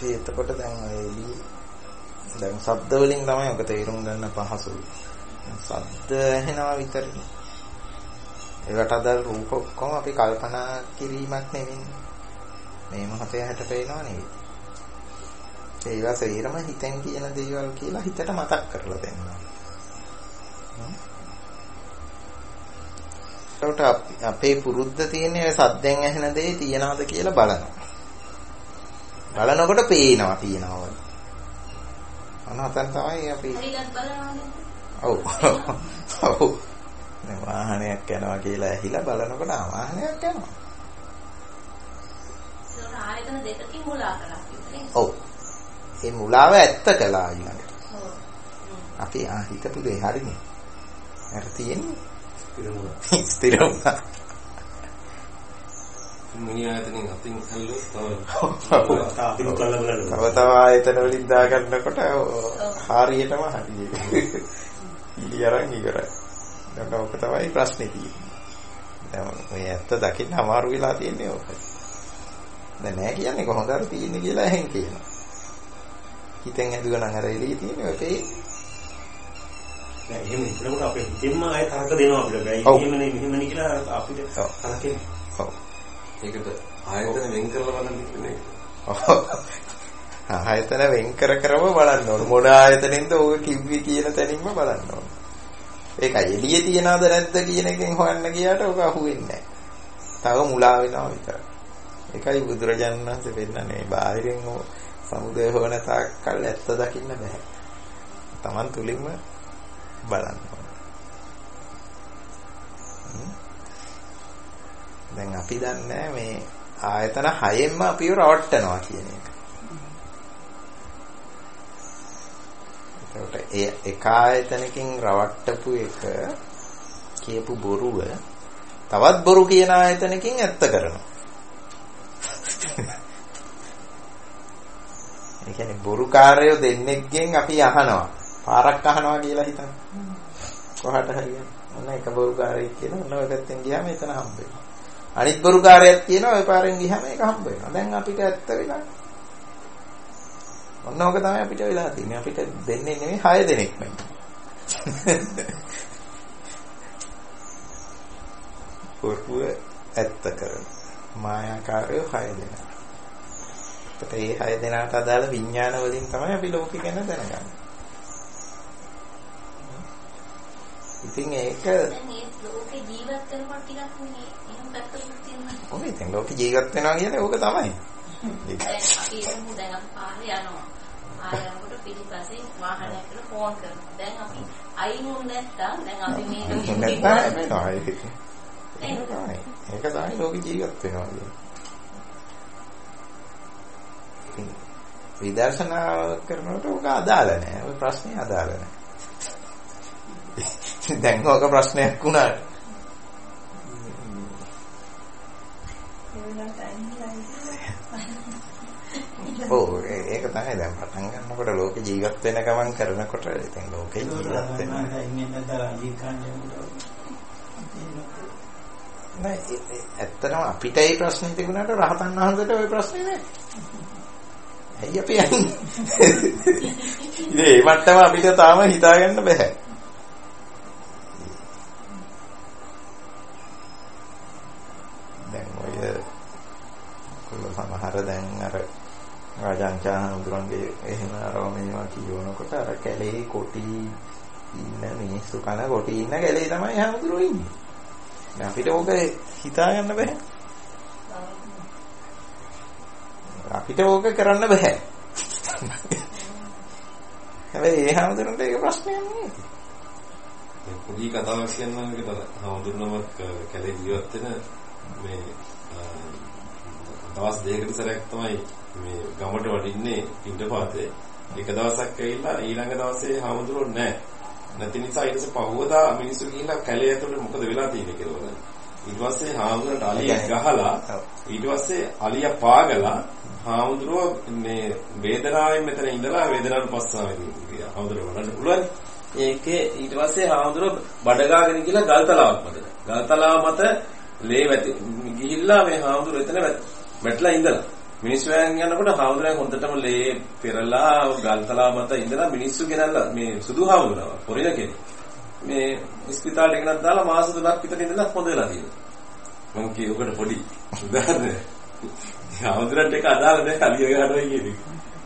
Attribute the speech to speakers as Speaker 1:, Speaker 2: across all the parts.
Speaker 1: එතකොට දැන් එළිය දැන් ශබ්ද වලින් තමයි ඔක තේරුම් ගන්න පහසුයි. ශබ්ද ඇහෙනවා විතරයි. ඒකට අදාළ රූප ඔක්කොම අපි කල්පනා කිරීමක් නෙවෙයි. මේ මොහොතේ හැට පේනවා නෙවෙයි. ඒවා සේරම හිතෙන් කියන දේවල් කියලා හිතට මතක් කරලා දෙන්නවා. ඒකට අපේ පුරුද්ද තියෙන්නේ සද්දෙන් ඇහෙන දේ තියනවාද කියලා බලනවා. බලනකොට පේනවා තියනවා. අනහතන් තමයි අපි හරියට බලනවානේ. ඔව්. ඔව්. මේ වාහනයක් යනවා කියලා ඇහිලා බලනකොට වාහනයක් යනවා.
Speaker 2: ඒක ආයතන දෙකකින් මුලා කරලා කියන්නේ.
Speaker 1: ඔව්. ඒ මුලාව ඇත්ත කළා ඊළඟට. ඔව්. අපි හිතපු දේ හරිනේ. අර තියෙන්නේ ස්ථිර වුණා.
Speaker 3: මුනියාතනින් අතින් හල්ලුවා
Speaker 1: තව ආයතන වලින් දා ගන්නකොට හරියටම හරියි. ඉලියරන් ඉවරයි. දැන් ඔක තමයි ප්‍රශ්නේ තියෙන්නේ. දැන් මේ ඇත්ත දකින්න අමාරු වෙලා තියෙන්නේ ඔක. දැන් නෑ කියන්නේ කොහොමද අර තියෙන්නේ කියලා එහෙන් කියනවා. හිතෙන් ඇදුවා නම් අර එළියේ තියෙන්නේ ඔකේ.
Speaker 4: දැන් එහෙම හිතනකොට අපේ හිතෙන්ම ආයෙ තරක දෙනවා අපිට. බෑ මෙහෙමනේ කියලා අපිට තරකෙන්නේ.
Speaker 1: ඔව්.
Speaker 3: ඒකට ආයතන වෙන් කරලා බලන්න කියන්නේ.
Speaker 1: ආයතන වෙන් කරම බලන්න ඕන. මොන ආයතනෙන්ද ඕක කිව්වේ කියන තැනින්ම බලන්න ඕන. ඒකයි එළියේ තියනවද නැද්ද කියන එකෙන් හොයන්න ගියාට ඕක අහුවෙන්නේ නැහැ. තව මුලා වෙනවා විතරයි. ඒකයි බුදුරජාණන් වහන්සේ පෙන්නන්නේ බාහිරින් සමුදය හොන තාක්කල් ඇත්ත දකින්න බෑ. Taman තුලින්ම බලන්න ඕන. දැන් අපි දන්නේ මේ ආයතන 6ෙන්ම අපිව රවට්ටනවා කියන එක. ඒකට ඒ එක ආයතනකින් රවට්ටපු එක කියපු බොරුව තවත් බොරු කියන ආයතනකින් ඇත්ත කරනවා. ඒ කියන්නේ බොරුකාරයෝ දෙන්නෙක්ගෙන් අපි අහනවා. පාරක් අහනවා කියලා හිතන්න. කොහට හරියන්නේ. ඔන්න එක බොරුකාරයෙක් කියන ඔන්න ඔය පැත්තෙන් ගියාම එතන හම්බ වෙනවා. අනිත් බොරුකාරයෙක් කියනවා ඔය පාරෙන් ගියාම ඒක හම්බ වෙනවා. දැන් අපිට ඇත්ත වෙලා. ඔන්න ඕක තමයි අපිට වෙලා තියෙන්නේ. අපිට දෙන්නේ නෙමෙයි 6 දෙනෙක් නෙමෙයි. බොරුව ඇත්ත කරන මායාකාරයෝ 6 දෙනා. අපිට මේ 6 දෙනාට අදාළ විඥාන වලින් තමයි අපි ලෝකෙ ගැන දැනගන්නේ. ඉතින් ඒක
Speaker 2: දැන් මේ ලෝකේ ජීවත් වෙනකොට ටිකක් මේ එහෙම පැත්තකුත් තියෙනවා.
Speaker 1: ඔව් ඉතින් ලෝකෙ ජීවත් වෙනවා කියන්නේ ඕක තමයි.
Speaker 2: දැන් අපි එමු දැන් අපි පාරේ යනවා. පාරේ යනකොට පිටිපස්සේ වාහනයක් කියලා ෆෝන් කරනවා. දැන් අපි අයින් වුනේ නැත්තම් දැන් අපි මේ ඒක තමයි ලෝකෙ ජීවත් වෙනවා කියන්නේ. විදර්ශනා කරනකොට ඕක අදාළ නැහැ. ඔය ප්‍රශ්නේ අදාළ නැහැ. දැන් ඔක ප්‍රශ්නයක් වුණාට ඔව් ඒක තමයි දැන් පටන් ගන්නකොට ලෝක ජීවත් වෙන ගමන් කරනකොට ඉතින් ලෝකේ ජීවත් වෙනවා නෑ ඇත්තටම අපිට ඒ ප්‍රශ්නේ තිබුණාට රහතන් වහන්සේට ওই ප්‍රශ්නේ නෑ. ඇයි අපි යන්නේ? ඉතින් මේ මට්ටම අපිට තාම හිතාගන්න බෑ. සමහර දැන් අර රාජාංචා හඳුරන්ගේ එහෙම අරව මේවා කියවනකොට අර කැලේ කොටි ඉන්න මිනිස්සු කන කොටි ඉන්න කැලේ තමයි හඳුරෝ ඉන්නේ. දැන් අපිට ඕක හිතා ගන්න බෑ. අපිට ඕක කරන්න බෑ. හැබැයි ඒ හඳුරන්ට ඒක ප්‍රශ්නයක් නෙවෙයි.
Speaker 3: මේ පොඩි කතාවක් කියන්නම් කියලා හඳුරනමක් කැලේ ජීවත් වෙන මේ දවස් දෙකකට සැරයක් තමයි මේ ගමට වඩින්නේ පිටපාතේ. එක දවසක් ඇවිල්ලා ඊළඟ දවසේ හාමුදුරුවෝ නැහැ. නැති නිසා ඊට පස්සේ පහුවදා මිනිස්සු ගිහිල්ලා කැලේ ඇතුළේ මොකද වෙලා තියෙන්නේ කියලා බලන්න. ඊට පස්සේ හාමුදුරන්ට අලියක් ගහලා ඊට පස්සේ අලිය පාගලා හාමුදුරුවෝ මේ වේදනාවෙන් මෙතන ඉඳලා වේදනානුපස්සනාවෙන් ඉන්නවා. හාමුදුරුවෝ බලන්න පුළුවන්. ඒකේ ඊට පස්සේ හාමුදුරුවෝ බඩගාගෙන ගිහලා ගල්තලාවක් මත. ගල්තලාව මත ලේ වැටි ගිහිල්ලා මේ හාමුදුරුවෝ එතන වැටලා ඉඳලා මිනිස්සු වෑන් යනකොට හාමුදුරන් හොඳටම ලේ පෙරලා ගල්තලා මත ඉඳලා මිනිස්සු ගෙනල්ලා මේ සුදු හාමුදුරනවා පොරින කෙනෙක්. මේ ස්පිතාලේ ගෙනත් දාලා මාස 3ක් විතර ඉඳලා හොඳ වෙලා තියෙනවා. මම කියුකට පොඩි උදාහරණයක්. හාමුදුරන්ට ඒක අදාළ නැහැ කලිය ගන්නවා කියන්නේ.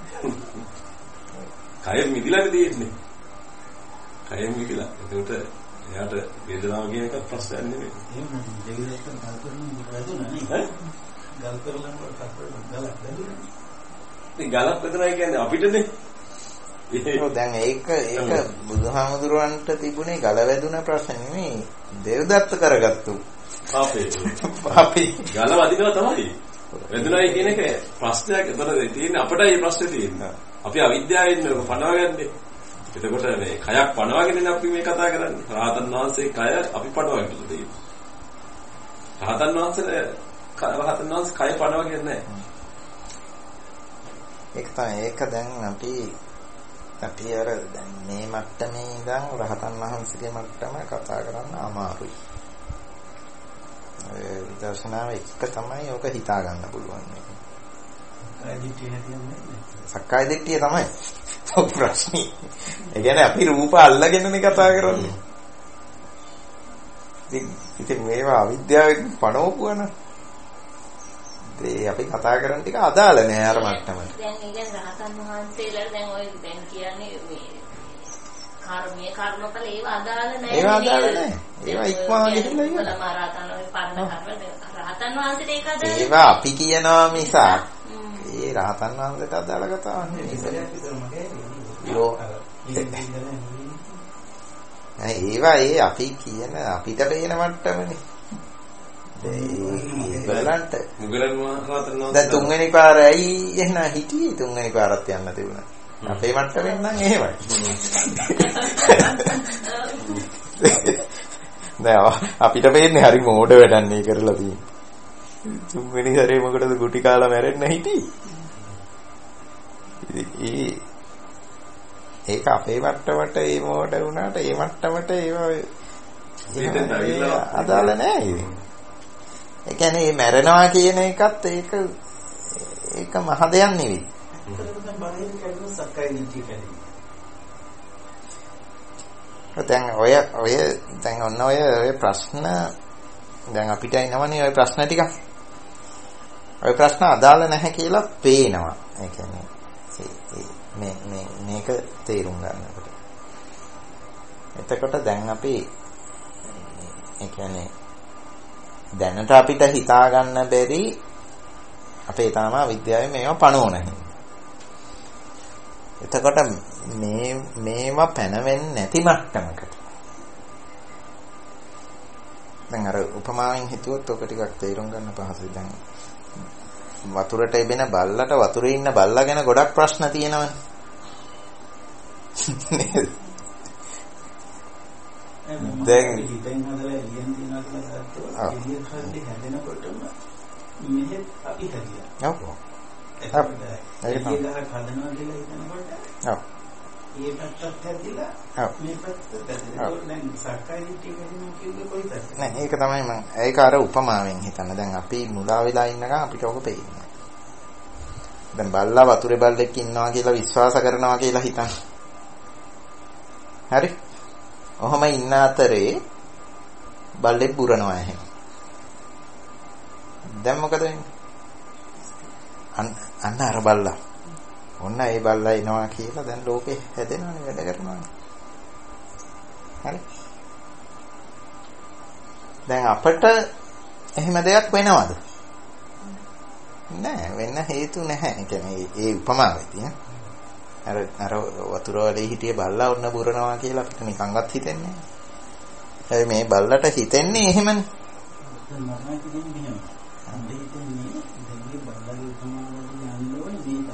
Speaker 3: කය මිදිලා තියෙන්නේ. කය මිදිලා. ඒකට එයාට වේදනාව කියන එක ප්‍රශ්නයක් නෙමෙයි.
Speaker 4: එහෙම දෙවියන්ට ගල් කරන වැදුණා නේ. ගල් කරලා ගලක් වැදුණා.
Speaker 3: ඉතින් ගලක් වැදුණා කියන්නේ අපිටනේ.
Speaker 2: දැන් ඒක බුදුහාමුදුරන්ට තිබුණේ ගල වැදුන ප්‍රශ්න නෙමෙයි. දේවදත්ත කරගත්තු. පාපේ.
Speaker 3: ගල වදිනවා තමයි. වැදුණායි කියන එක ප්‍රශ්නයක්. එතන තියෙන්නේ අපටයි මේ ප්‍රශ්නේ තියෙන්නේ. අපි අවිද්‍යාවෙන් පනවගන්නේ. එතකොට මේ කයක් පනවගෙන අපි මේ කතා කරන්නේ. රහතන් වහන්සේ කය අපි පනවගෙන තියෙනවා. රහතන් වහන්සේ කය පනවගෙන නැහැ.
Speaker 2: ඒක දැන් අපි අර දැන් මේ මට්ටමේ ඉඳන් රහතන් වහන්සේගේ මට්ටම කතා කරන්න අමාරුයි. විදර්ශනාව එක තමයි ඕක හිතා ගන්න පුළුවන් මේක. සක්කාය දිට්ඨිය තමයි. ඔව් ප්‍රශ්නේ. ඒ කියන්නේ අපි රූප අල්ලගෙනනේ කතා කරන්නේ. ඉතින් මේවා අවිද්‍යාවෙන් පණවපුවන. ඒ අපි කතා කරන ටික අදාළ නෑ අර මට්ටමට.
Speaker 5: දැන් ඒ කියන්නේ රහතන් වහන්සේලා දැන් ඔය දැන් කියන්නේ මේ කර්මයේ කර්මකල ඒව අදාළ නෑ.
Speaker 2: ඒව අදාළ නෑ. ඒව ඉක්මවා ගිහිල්ලා ඉවරයි.
Speaker 5: රහතන් වහන්සේ පරණ කර්ම රහතන් වහන්සේට ඒක අදාළ.
Speaker 2: ඒව අපි කියනවා මිසක් ඒ රහතන් වහන්සේට අදාළ කතාවක් නෙවෙයි. ඒවා අපි කියන අපිට පේන මට්ටමනේ. ඒගොල්ලන්ට
Speaker 3: මුගලන් මහරහතන් වහන්සේ
Speaker 2: දැන් තුන්වෙනි පාර ඇයි එහෙනම් හිටියේ තුන්වෙනි පාරත් යන්න තිබුණා. අපේ මට්ටමෙන් නම් එහෙමයි. දැන් අපිට පේන්නේ හරි මෝඩ වැඩන්නේ කරලා තියෙන්නේ. තුන්වෙනි සැරේ මොකටද ගුටි කාලා මැරෙන්න හිටියේ? ඒක අපේ මට්ටමට ඒ මෝඩ වුණාට ඒ මට්ටමට ඒවා අදාළ නැහැ. ඒ කියන්නේ මේ මැරෙනවා කියන එකත් ඒක මහ දෙයක් නෙවෙයි. දැන් දැන් ඔන්න ඔය ප්‍රශ්න දැන් අපිට එනවනේ ඔය ප්‍රශ්න ටික. ඔය ප්‍රශ්න අදාළ නැහැ කියලා පේනවා. ඒ කියන්නේ මේක තේරුම් ගන්නකොට. එතකොට දැන් අපි ඒ කියන්නේ දැනට අපිට හිතා ගන්න බැරි අපේ තාම විද්‍යාවේ මේවා පණෝන හින්දා. එතකොට මේවා පැනවෙන්නේ නැති මට්ටමකට. දැන් අර උපමාවෙන් හිතුවොත් ඔක ටිකක් තේරුම් ගන්න පහසුයි. දැන් වතුරට එබෙන බල්ලට වතුරේ ඉන්න බල්ලා ගැන ගොඩක් ප්‍රශ්න තියෙනවනේ.
Speaker 4: දැන් හිතෙන් හදලා එළියෙන් තියනවා කියලා ගත්තොත් එළිය කන්දේ හැදෙනකොටම මෙහෙත් අපි හැදියා.
Speaker 2: ඔව්.
Speaker 4: ඒක තමයි. හදනවා කියලා හිතනකොට ඔව්. ඒ පැත්තත් හැදිලා මේ පැත්තත් හැදිලා. දැන් සක්කාය දිට්ඨිය ගැන කිව්වේ කොයිද?
Speaker 2: නෑ ඒක තමයි මම ඒක අර උපමාවෙන් හිතන්න. දැන් අපි මුලා වෙලා ඉන්නකම් අපිට ඔක පේන්නේ. දැන් බල්ලා වතුරේ බල්ලෙක් ඉන්නවා කියලා විශ්වාස කරනවා කියලා හිතන්න. හරි? ඔහම ඉන්න අතරේ බල්ලෙක් බුරනවා එහෙම. දැන් මොකද වෙන්නේ? අන්න අර බල්ලා. ඔන්න ඒ බල්ලා එනවා කියලා දැන් ලෝකේ හැදෙනවනේ වැඩ කරනවානේ. හරි? දැන් අපිට එහෙම දෙයක් වෙනවද? නෑ වෙන්න හේතු නැහැ. ඒ කියන්නේ ඒ උපමාවේදී නේ. අර වතුර වලේ හිටිය බල්ලා ඔන්න බුරනවා කියලා අපිට නිකන්වත් හිතෙන්නේ නැහැ. මේ බල්ලට හිතෙන්නේ එහෙමනේ.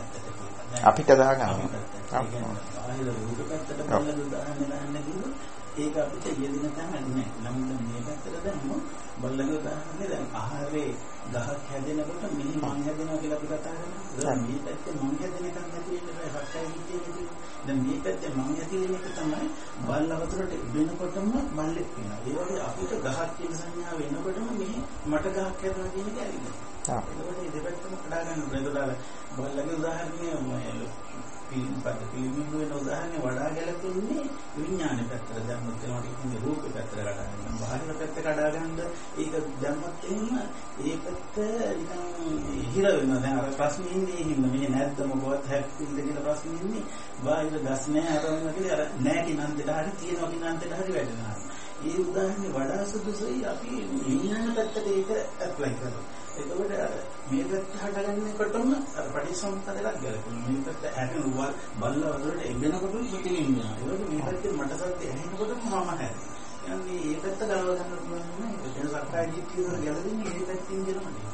Speaker 2: අපිට දාගන්න.
Speaker 4: ඒක අපිට යෙදෙන තැන නැහැ. නමුත් මේ පැත්තට දැම්මොත් බල්ලගේ උදාහරණය දැන් ආහාරේ ගහක් හැදෙනකොට මෙහි මං හැදෙනවා කියලා අපි කතා කරනවා. දැන් මේ පැත්තේ මං හැදෙන එකක් නැති වෙන්නේ සක්කාය දිට්ඨියනේ. දැන් මේ පැත්තේ මං ඇති වෙන එක තමයි බල්ල වතුරට ඉබෙනකොටම බල්ලෙක් වෙනවා. ඒ වගේ අපිට ගහක් කියන සංඥාව වෙනකොටම මෙහි මට ගහක් හැදෙනවා කියන එක ඇවිල්ලා. ඒකෝට මේ දෙපැත්තම කඩා ගන්න බෙදලා බල්ලගේ උදාහරණය පිළිමින් වෙන උදාහරණය වඩා ගැලපෙන්නේ විඥාන පැත්තට දැම්මොත් ඒකට කියන්නේ රූප පැත්තට කඩා ගන්න. බාහිර පැත්ත කඩා ගන්න ඒක දැම්මොත් එහෙම ඒ පැත්ත නිකන් හිර වෙනවා. දැන් අර ප්‍රශ්නේ ඉන්නේ හින්න මේ නැද්ද මොකවත් හැප්පින්ද කියලා ප්‍රශ්නේ ඉන්නේ. බාහිර ගස් නැහැ අරගෙන කියලා අර නැහැ කිනන්තට හරි තියෙනවා කිනන්තට හරි වැඩනවා. ඒ උදාහරණේ වඩා සුදුසුයි අපි විඥාන පැත්තට ඒක ඇප්ලයි කරනවා. එතකොට මේ පැත්ත හටගන්නකොටම අර පටිසම්පදායක් ගැලපෙනවා. මේ පැත්ත ඇහෙනවා බල්ල වලට එබෙනකොටම පිටින්නවා. ඒකට මේ පැත්තේ මට සත්‍ය ඇහෙනකොටම මම හැදෙනවා. එහෙනම් මේ පැත්ත ගලව ගන්න පුළුවන් නේද? ඒක සක්කාය දිට්ඨිය වල ගැලපෙන්නේ මේ පැත්තෙන් දෙනවනේ.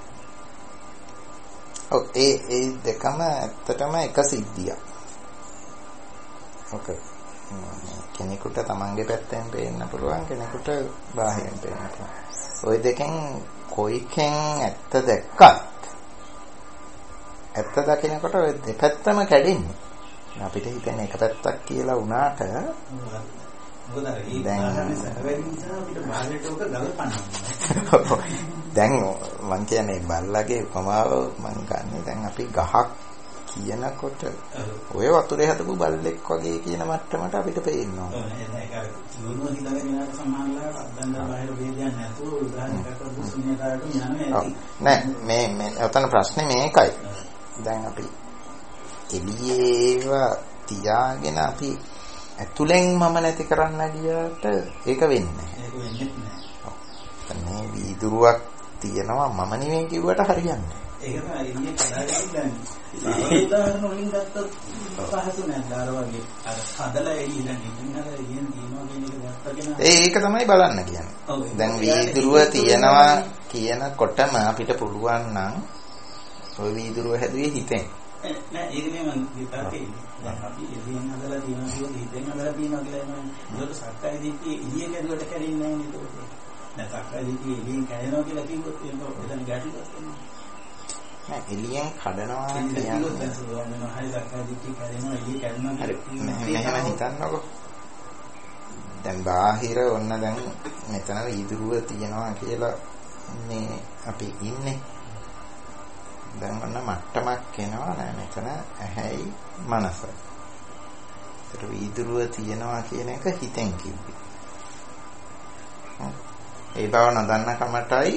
Speaker 2: ඔව් ඒ දෙකම ඇත්තටම එක සිද්ධියක්. ඔක කෙනෙකුට තමන්ගේ පැත්තෙන් පේන්න පුළුවන් කෙනෙකුට බාහිරින් පේන්න පුළුවන්. ওই දෙකෙන් කොයිකෙන් ඇත්ත දැක්කත් ඇත්ත දකිනකොට ඔය දෙපැත්තම කැඩෙන්නේ. අපිට හිතෙන එක පැත්තක් කියලා වුණාට දැන් මං කියන්නේ බල්ලගේ උපමාව මං ගන්න දැන් අපි ගහක් කියනකොට ඔය වතුරේ හදපු බල්ලෙක් වගේ කියන මට්ටමට අපිට පේනවා.
Speaker 4: ඒක අර දුන්නු හිතගෙන යන සම්මානලා අද්දන්න බාහිර වේදයක් නැතුව උදාහරණයක් කරපු ශුන්‍යතාවට යන්නේ
Speaker 2: නෑ මේ ඔතන ප්‍රශ්නේ මේකයි. දැන් අපි එළියේව තියාගෙන අපි ඇතුලෙන් මම නැති කරන්න ගියාට ඒක වෙන්නේ නැහැ.
Speaker 4: ඒක වෙන්නේ නැහැ.
Speaker 2: මේ වීදුරුවක් තියෙනවා මම නෙවෙයි කිව්වට හරියන්නේ.
Speaker 4: ඒක තමයි ඉන්නේ කඩාගෙන ඉන්නේ. උදාහරණ වලින් ගත්තොත් පහසු නෑ අර වගේ අර හදලා එළියෙන් ඉන්නලා එළියෙන් තියනවා කියන එක ගත්තගෙන
Speaker 2: ඒක තමයි බලන්න කියන්නේ. දැන් වීදුරුව තියනවා කියනකොටම අපිට පුළුවන් නම් ඔය වීදුරුව හැදුවේ හිතෙන්.
Speaker 4: නෑ ඒක නෙමෙයි මම හිතාකේ. දැන් අපි එළියෙන් හදලා තියනවා කියන හිතෙන් හදලා තියනවා කියලා එනවා. ඒක සක්කාය දිට්ඨිය එළියෙන් ඇදුවට කැරෙන්නේ නෑ නේද? දැන් සක්කාය දිට්ඨිය එළියෙන් කැරෙනවා කියලා කිව්වොත් ඒක එතන ගැටලුවක් වෙනවා.
Speaker 2: නෑ එළියෙන් කඩනවා කියන්නේ මෙහෙම හිතන්නකෝ. දැන් බාහිර ඔන්න දැන් මෙතන වීදුරුව තියනවා කියලා මේ අපි ඉන්නේ. දැන් ඔන්න මට්ටමක් එනවා නෑ මෙතන ඇහැයි මනසයි. ඒතර වීදුරුව තියනවා කියන එක හිතෙන් කිව්වේ. ඒ බව නොදන්න කමටයි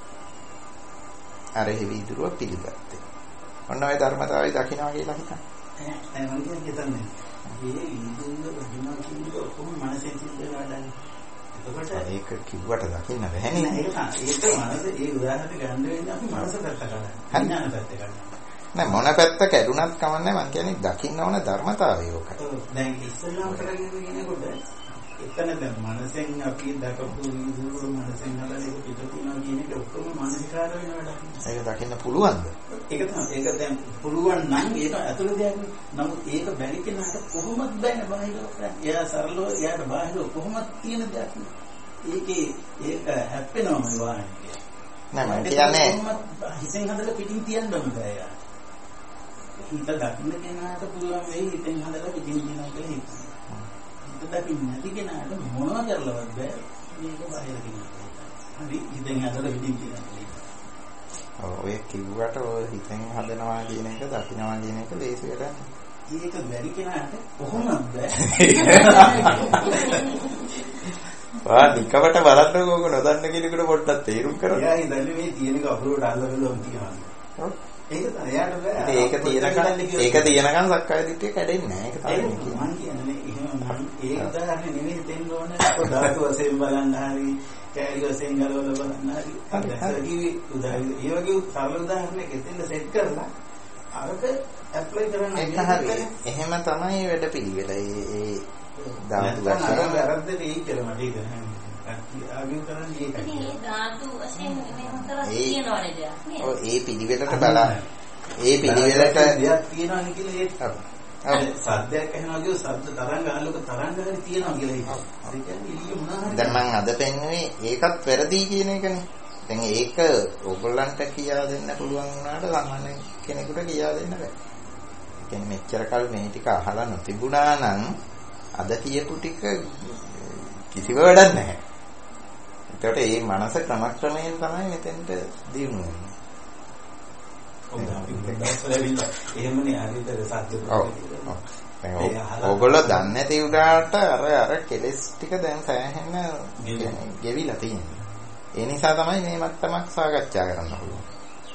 Speaker 2: අර හිවිදුරුව පිළිගත්තේ. ඔන්න ඔය ධර්මතාවය දකින්නවා කියලා හිතන්න.
Speaker 4: නෑ මම කියන්නේ මේ විදුරුව වදිනවා කියන්නේ ඔක්කොම මනසේ සිද්ධ වෙනවා.
Speaker 2: ඒක කිව්වට දකින්න බැහැ නේ.
Speaker 4: ඒක මනස ඒ උදාහරණයක් ගන්න වෙන්නේ අපි මනස පැත්ත ගන්න. විඥාන පැත්ත ගන්න.
Speaker 2: නෑ මොන පැත්ත කැඩුනත් කමන්නේ මං කියන්නේ දකින්න ඕන ධර්මතාවය ඕකයි.
Speaker 4: දැන් ඉස්සෙල්ලාම කරගෙන යනකොට එතන දැන් මනසෙන් අපි දකපු විදුරුව මනසෙන් හදලා පිට තියනවා කියන එක ඔක්කොම මානසිකාර වෙන වැඩක්.
Speaker 2: ඒක දකින්න පුළුවන්ද?
Speaker 4: ඒක තමයි. ඒක දැන් පුළුවන් නම් ඒක ඇතුළේ දෙයක්. නමුත් ඒක බැරි කෙනාට කොහොමද බෑනේ බාහිර කරන්නේ. එයා සරලව එයාට බාහිර කොහොමද තියෙන දෙයක්. ඒකේ ඒක හැප්පෙනවා මේ වාහනේ.
Speaker 2: නෑ මම කියන්නේ
Speaker 4: හිතෙන් හදලා පිටින් තියන්න ඕන බෑ යා. හිත දකින්න කෙනාට පුළුවන් වෙයි හිතෙන් හදලා පිටින් තියනවා කියලා හිතන්න. දකින්න නැති කෙනාට මොනවා කරලවත් බෑ මේක බාහිර කෙනෙක්. හරි හිතෙන් හදලා පිටින් තියනවා.
Speaker 2: ඔය කිව්වට ඔය හිතෙන් හදනවා කියන එක දකින්නවා කියන එක ලේසියට
Speaker 4: ඒක බැරි කෙනාට කොහොමද බෑ.
Speaker 2: නිකවට බලන්නකෝ ඔක නොදන්න කෙනෙකුට පොඩ්ඩක් තේරුම් කරන්න.
Speaker 4: එයා ඉඳන්නේ මේ තියෙන එක අපුරට අල්ලගෙන තියනවා. ඒක තමයි එයාට බෑ.
Speaker 2: ඒක තියෙනකන් සක්කාය දිට්ඨිය කැඩෙන්නේ නැහැ. ඒක තමයි
Speaker 4: මම කියන්නේ. එහෙම ඒ උදාහරණෙ නෙමෙයි දෙන්න ඕනේ. ධාතු වශයෙන් බලන්න හරි, කැලි වශයෙන් ගලවලා බලන්න හරි. හරි. උදාහරණ ඒ වගේ සරල උදාහරණයක් එතෙන්ද සෙට් කරලා අරක ඇප්ලයි කරන්න.
Speaker 2: ඒක හරි. එහෙම තමයි වැඩ පිළිවෙල. ඒ ධාතු වශයෙන්
Speaker 4: වැරද්දට ඒ කියලා මට හිතෙනවා. ආගින් කරන්නේ ඒකයි.
Speaker 5: ඒ ධාතු වශයෙන් මෙහෙම කරලා කියනවනේ දෙයක්.
Speaker 2: ඔව් ඒ පිළිවෙලට බලන්න. ඒ පිළිවෙලට
Speaker 4: දෙයක් තියනවානේ කියලා ඒක. සද්දයක් ඇහෙනවා කියෝ සද්ද තරංග ආලෝක තරංග හරි තියෙනවා කියලා හිතනවා. ඒ කියන්නේ ඉල්ල මොනවා හරි.
Speaker 2: දැන් මම අද පෙන්නුවේ ඒකත් වැරදි කියන එකනේ. දැන් ඒක ඕගොල්ලන්ට කියා දෙන්න පුළුවන් වුණාට සාමාන්‍ය කෙනෙකුට කියා දෙන්න බෑ. ඒ කියන්නේ මෙච්චර කල් මේ ටික අහලා නොතිබුණා නම් අද කියපු ටික කිසිම වැඩක් නැහැ. ඒකට මේ මනස ක්‍රමක්‍රමයෙන් තමයි මෙතෙන්ට දියුණු වෙන්නේ.
Speaker 4: එහෙමනේ හරියට සත්‍ය
Speaker 2: ඔයගොල්ලෝ දන්නේ නැති උඩාට අර කෙලස් ටික දැන් සෑහෙන ගෙවිලා තියෙනවා. ඒ නිසා තමයි මේ මට්ටමක් සාකච්ඡා කරන්න පුළුවන්.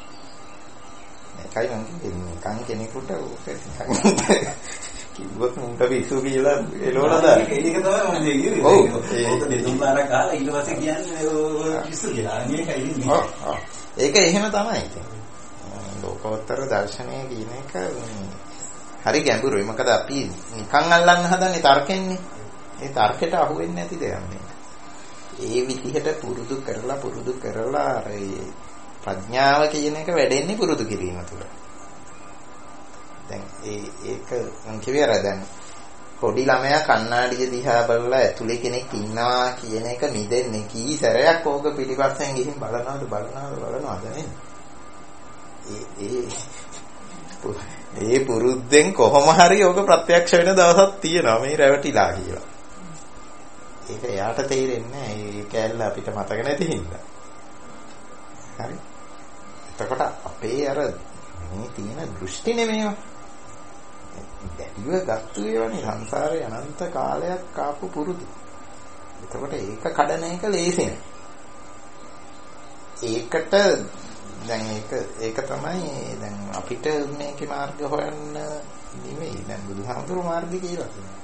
Speaker 2: මේකයි මම කියන්නේ කන් කෙනෙකුට කිව්වොත් මුන්ට පිස්සු කියලා එළවලා දාන්න.
Speaker 4: ඒක තමයි මම කියන්නේ. ඔව්. ඒක දෙතුන් පාරක් ගහලා ඊට පස්සේ කියන්නේ පිස්සු කියලා. මේකයි ඉන්නේ.
Speaker 2: ඒක එහෙම තමයි ඉතින්. ලෝකෝත්තර දර්ශනය කියන එක හරි ගැඹුරුයි. මොකද අපි නිකන් අල්ලන්න හදන්නේ තර්කෙන්නේ. ඒ තර්කයට අහු වෙන්නේ නැති දෙයක් මේක. ඒ විදිහට පුරුදු කරලා අර ප්‍රඥාව කියන එක වැඩෙන්නේ පුරුදු කිරීම තුළ. දැන් ඒක මම කිව්වේ අර දැන් පොඩි ළමයා කණ්ණාඩිය දිහා බලලා ඇතුලේ කෙනෙක් ඉන්නවා කියන එක නිදෙන්නේ කී සැරයක් ඕක පිටිපස්සෙන් ගිහින් බලනවාද නේ? ඒ පුරුද්දෙන් කොහොම හරි ඕක ප්‍රත්‍යක්ෂ වෙන දවසක් තියෙනවා මේ රැවටිලා කියලා. ඒක එයාට තේරෙන්නේ නැහැ. ඒ කැලල අපිට මතක නැති හින්දා. හරි. එතකොට අපේ අර මේ තියෙන දෘෂ්ටි නෙමෙයිව. දැඩිව ගත්තු ඒවානේ සංසාරේ අනන්ත කාලයක් ආපු පුරුදු. එතකොට ඒක කඩන එක ලේසි නෑ. ඒකට දැන් ඒක තමයි දැන් අපිට මේකේ මාර්ග හොයන්න නෙමෙයි දැන් බුදුහාමුදුරු මාර්ගය කියලා කියනවා.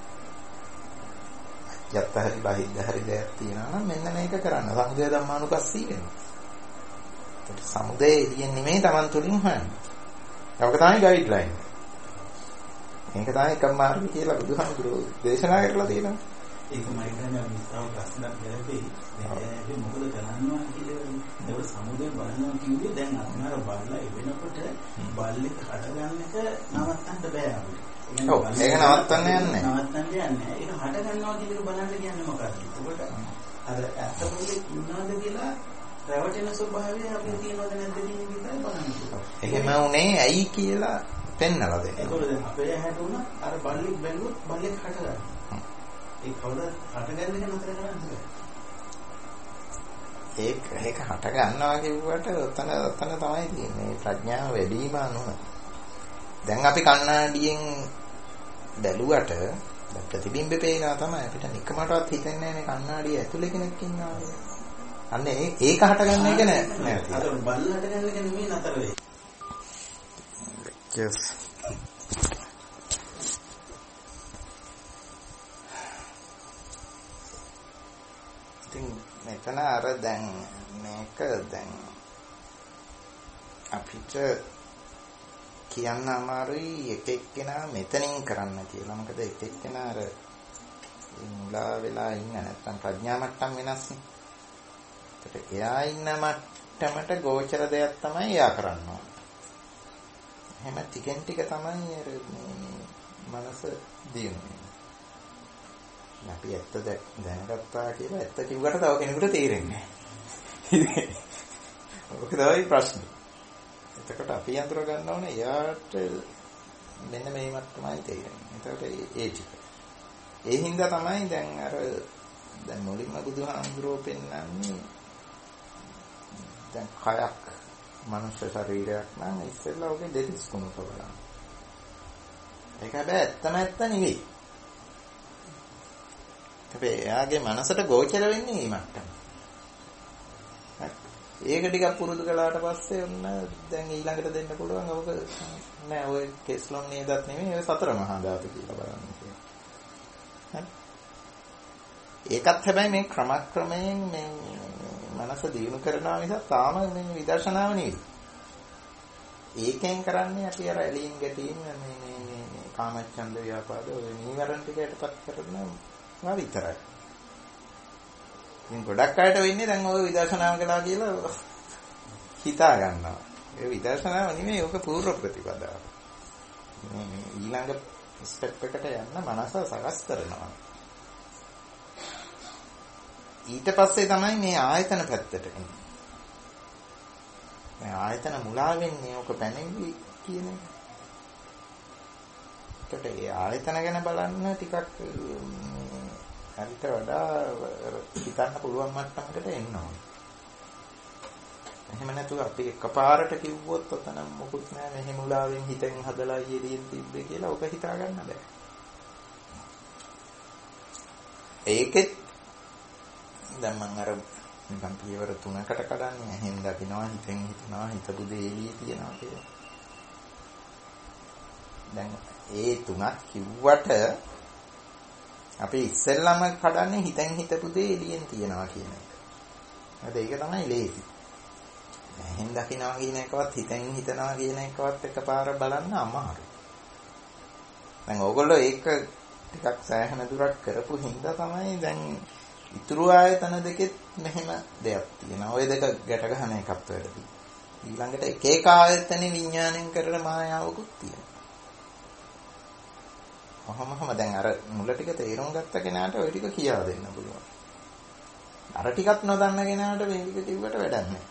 Speaker 2: යත්ත හරි බහිද්ද හරි දෙයක් තියෙනවා නම් මෙන්න මේක කරන්න. සමුදය ධම්මානුපස්සී වෙනවා. ඒත් සමුදය එළියෙන් නෙමෙයි Taman තුලින් හොයන්නේ. ඒක තමයි ගයිඩ්ලයින්. මේක තමයි එකම මාර්ගය කියලා බුදුහාමුදුරු දේශනා කරලා තියෙනවා.
Speaker 4: ඒක මම හිතන්නේ විස්තර ප්‍රශ්නක් දෙලදී ඒක මොකද කරන්නවා කියලා ඒක සමුදේ බලනවා කිව්වේ දැන් අතනර බලලා වෙනකොට බල්ලෙක් හඩගන්න එක නවත්තන්න බෑ අපිට.
Speaker 2: ඔව් ඒක නවත්තන්න යන්නේ
Speaker 4: නැහැ. ඒක හඩ ගන්නවා කියන එක බලන්න කියන්නේ මොකක්ද? ඔබට අර ඇත්තටම ඉන්නවද කියලා රැවටෙන ස්වභාවය අපිට තියෙනවද නැද්ද කියන එක විතරයි බලන්න.
Speaker 2: එහෙම උනේ ඇයි කියලා පෙන්නලා දෙන්න.
Speaker 4: ඒකවල දැන් අපේ ඇහැට උන අර බල්ලෙක් බැලුවොත් බල්ලෙක් හඩ ගන්නවා. ඒ කවුද හටගන්නේ නතර කරන්නේ?
Speaker 2: ඒක හට ගන්නවා කියුවට ඔතන තමයි තියෙන්නේ ප්‍රඥාව වැඩි වීම අනුව. දැන් අපි කණ්ණාඩියෙන් බැලුවට ප්‍රතිබිම්බේ පේනවා තමයි අපිට නිකමටවත් හිතෙන්නේ නැහැ මේ කණ්ණාඩිය ඇතුලේ කෙනෙක් ඉන්නවා කියලා. අන්න ඒක හට ගන්න එක නෑ.
Speaker 4: අර බල්ල හට ගන්න එක නෙමෙයි නතර වෙයි.
Speaker 2: yes මෙතන අර දැන් මේක දැන් අපිට කියන්න අමාරුයි එක එක්කෙනා මෙතනින් කරන්න කියලා. මොකද එක එක්කෙනා අර මුලා වෙලා ඉන්න නැත්නම් ප්‍රඥා මට්ටම් වෙනස්නේ. ඒකට එයා ඉන්න මට්ටමට ගෝචර දෙයක් තමයි එයා කරන්න ඕන. එහෙම ටිකෙන් ටික තමයි අර මනස දියුනේ. අපි ඇත්ත දැනගත්තා කියලා ඇත්ත කිව්වට තව කෙනෙකුට තේරෙන්නේ නැහැ. ඔක තමයි ප්‍රශ්නේ. එතකොට අපි අඳුර ගන්න ඕනේ එයාට මෙන්න මේ මට්ටමයි තේරෙන්නේ. එතකොට ඒ ටික. ඒ හින්දා තමයි දැන් අර දැන් මුලින්ම බුදුහාමුදුරුවෝ පෙන්නන්නේ දැන් කයක් මනුෂ්‍ය ශරීරයක් නම් ඉස්සෙල්ලා ඔගේ දෙතිස් කුණුක බලන්න. ඒක හැබැයි ඇත්ත නෙවෙයි. හැබැයි එයාගේ මනසට ගෝචර වෙන්නේ මේ මට්ටම. ඒක ටිකක් පුරුදු කළාට පස්සේ ඔන්න දැන් ඊළඟට දෙන්න පුළුවන්. ඔක නෑ ඔය කෙස්ලොන් නේදත් නෙමෙයි ඔය සතර මහා ධාතු කියලා බලන්න කියලා. හරි. ඒකත් හැබැයි මේ ක්‍රමක්‍රමයෙන් මේ මනස දියුණු කරනවා මිසක් තාම මේ විදර්ශනාව නෙවෙයි. ඒකෙන් කරන්නේ අපි අර ඇලීම් ගැටීම් මේ කාමච්ඡන්ද ව්‍යාපාද ඔය නීවරණ ටිකටපත් කරනවා විතරයි. ඉතින් ගොඩක් අයට වෙන්නේ දැන් ඔය විදර්ශනාව කළා කියලා හිතා ගන්නවා. ඒ විදර්ශනාව නෙමෙයි ඔක පූර්ව ප්‍රතිපදාව. මේ ඊළඟ ස්ටෙප් එකට යන්න මනස සකස් කරනවා. ඊට පස්සේ තමයි මේ ආයතන පැත්තට එන්නේ. මේ ආයතන මුලා වෙන්නේ ඔක පැනෙවි කියන එක. ඒකට ඒ ආයතන ගැන බලන්න ටිකක් හරිට වඩා හිතන්න පුළුවන් මට්ටමකට එන්න ඕනේ. එහෙම නැතුව අපි එකපාරට කිව්වොත් ඔතන මොකුත් නෑ මෙහි මුලාවෙන් හිතෙන් හදලා ඊරියෙන් තිබ්බේ කියලා ඔක හිතා ගන්න බෑ. ඒකෙත් දැන් මම අර නිකන් පියවර 3කට කඩන්නේ එහෙන් දකින්නවා හිතෙන් හිතනවා හිතපු දේ එළිය තියනවා කියලා. දැන් ඒ 3ක් කිව්වට අපි ඉස්සෙල්ලාම කඩන්නේ හිතෙන් හිතපු දේ එළියෙන් තියනවා කියන එක. හරි ඒක තමයි ලේසි. එහෙන් දකින්නවා කියන එකවත් හිතෙන් හිතනවා කියන එකවත් එකපාර බලන්න අමාරුයි. දැන් ඕගොල්ලෝ ඒක ටිකක් සෑහෙන දුරක් කරපු හින්දා තමයි දැන් ඉතුරු ආයතන දෙකෙත් මෙහෙම දෙයක් තියෙනවා. ওই දෙක ගැට ගන්න එකක් වැඩි. ඊළඟට එක එක ආයතනෙ විඥාණයෙන් කරන මායාවකුත් තියෙනවා. කොහොමම දැන් අර මුල ටික තේරුම් ගත්ත කෙනාට ওই ටික කියා දෙන්න පුළුවන්. අර ටිකක් නොදන්න කෙනාට මේ ටික කිව්වට වැඩක් නැහැ.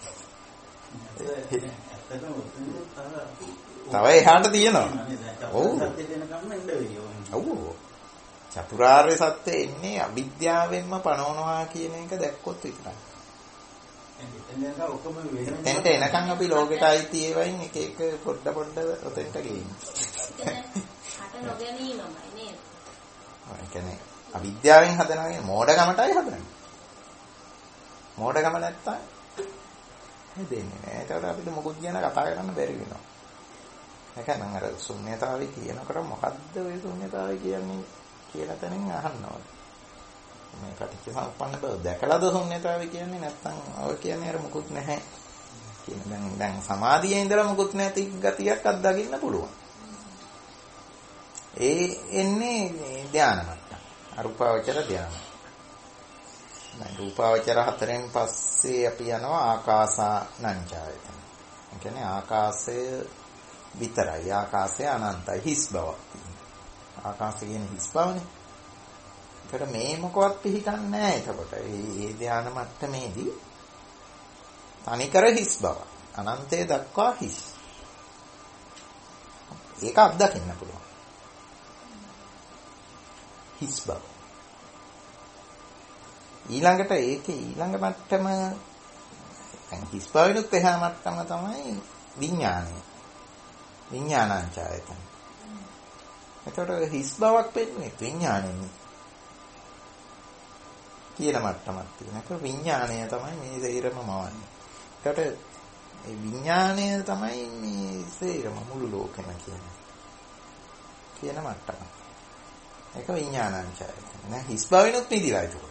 Speaker 2: තව එහාට තියෙනවා. ඔව්. ඔව්. චතුරාර්ය සත්‍ය එන්නේ අවිද්‍යාවෙන්ම පණවනවා කියන එක දැක්කොත් විතරයි. එතෙන්ට එනකන් අපි ලෝකෙට ආйти ඒවයින් එක එක පොඩ ඔතෙන්ට ගේන්නේ.
Speaker 5: හට නොගැනීමමයි නේද?
Speaker 2: ඒ කියන්නේ අවිද්‍යාවෙන් හදනවා කියන්නේ මෝඩකමටයි හදන්නේ. මෝඩකම නැත්තම් හැදෙන්නේ නෑ. ඒකට අපිට මොකුත් කියන කතා කරන්න බැරි වෙනවා. ඒක නම් අර ශුන්‍යතාවය කියනකොට මොකද්ද ඔය ශුන්‍යතාවය කියන්නේ කියලා තනින් අහන්න ඕනේ. මේ පටිච්චසමුප්පන්න බව දැකලාද ශුන්‍යතාවය කියන්නේ නැත්නම් ඔය කියන්නේ අර මොකුත් නැහැ කියන දැන් සමාධියේ ඉඳලා මොකුත් නැති ගතියක් අත්දකින්න පුළුවන්. ඒ එන්නේ ධානය මට්ටම. අරූපාවචර ධානය. දැන් රූපාවචර 4න් පස්සේ අපි යනවා ආකාසානංචායතන. ඒ කියන්නේ ආකාශය විතරයි. ආකාශය අනන්තයි හිස් බවක් තියෙනවා. ආකාශය කියන්නේ හිස් බවනේ. ඒකට මේ මොකවත් පිළිගන්නේ නැහැ. එතකොට මේ ධානය මට්ටමේදී තනිකර හිස් බව. අනන්තයේ දක්වා හිස්. ඒක අත්දකින්න පුළුවන්. හිස් බව. ඊළඟට ඒකේ ඊළඟ මට්ටම දැන් හිස් බවිනුත් එහා මට්ටම තමයි විඥානය. විඥානාංචායතන. එතකොට හිස් බවක් වෙන්නේ විඥාණයෙන්. කියන මට්ටමක් තියෙනවා. ඒක විඥාණය තමයි මේ සේරම මවන්නේ. එතකොට ඒ විඥාණය තමයි මේ සේරම මුළු ලෝකෙම කියන්නේ. කියන මට්ටම. ඒක විඥානාංචායතන. නෑ හිස් බවිනුත් නිදිලා ඒක.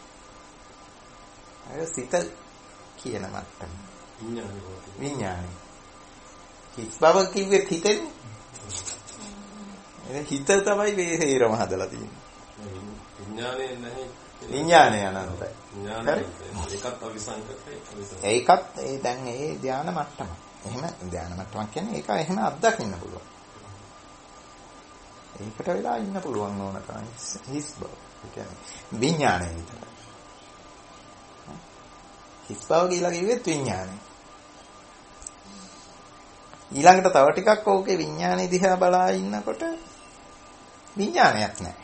Speaker 2: ඒක සිත කියන මට්ටම. විඥානය. හිස් බව කිව්වෙත් හිතෙන්නේ. එහෙනම් හිත තමයි මේ හේරම හදලා තියෙන්නේ.
Speaker 3: විඥානේ නැහැ.
Speaker 2: විඥානය අනන්තයි.
Speaker 3: විඥානේ ඒකත් අවිසංකතයි.
Speaker 2: ඒකත් ඒ දැන් ඒ ධානා මට්ටම. එහෙම ධානා මට්ටමක් කියන්නේ ඒක එහෙම අත්දකින්න පුළුවන්. ඒකට වෙලා ඉන්න පුළුවන් ඕන තමයි හිස් බව. ඒ කියන්නේ විඥානය විතරයි. හිස් බව කියලා කිව්වෙත් විඥානය. ඊළඟට තව ටිකක් ඕකේ විඥානේ දිහා බලා ඉන්නකොට විඥානයක් නැහැ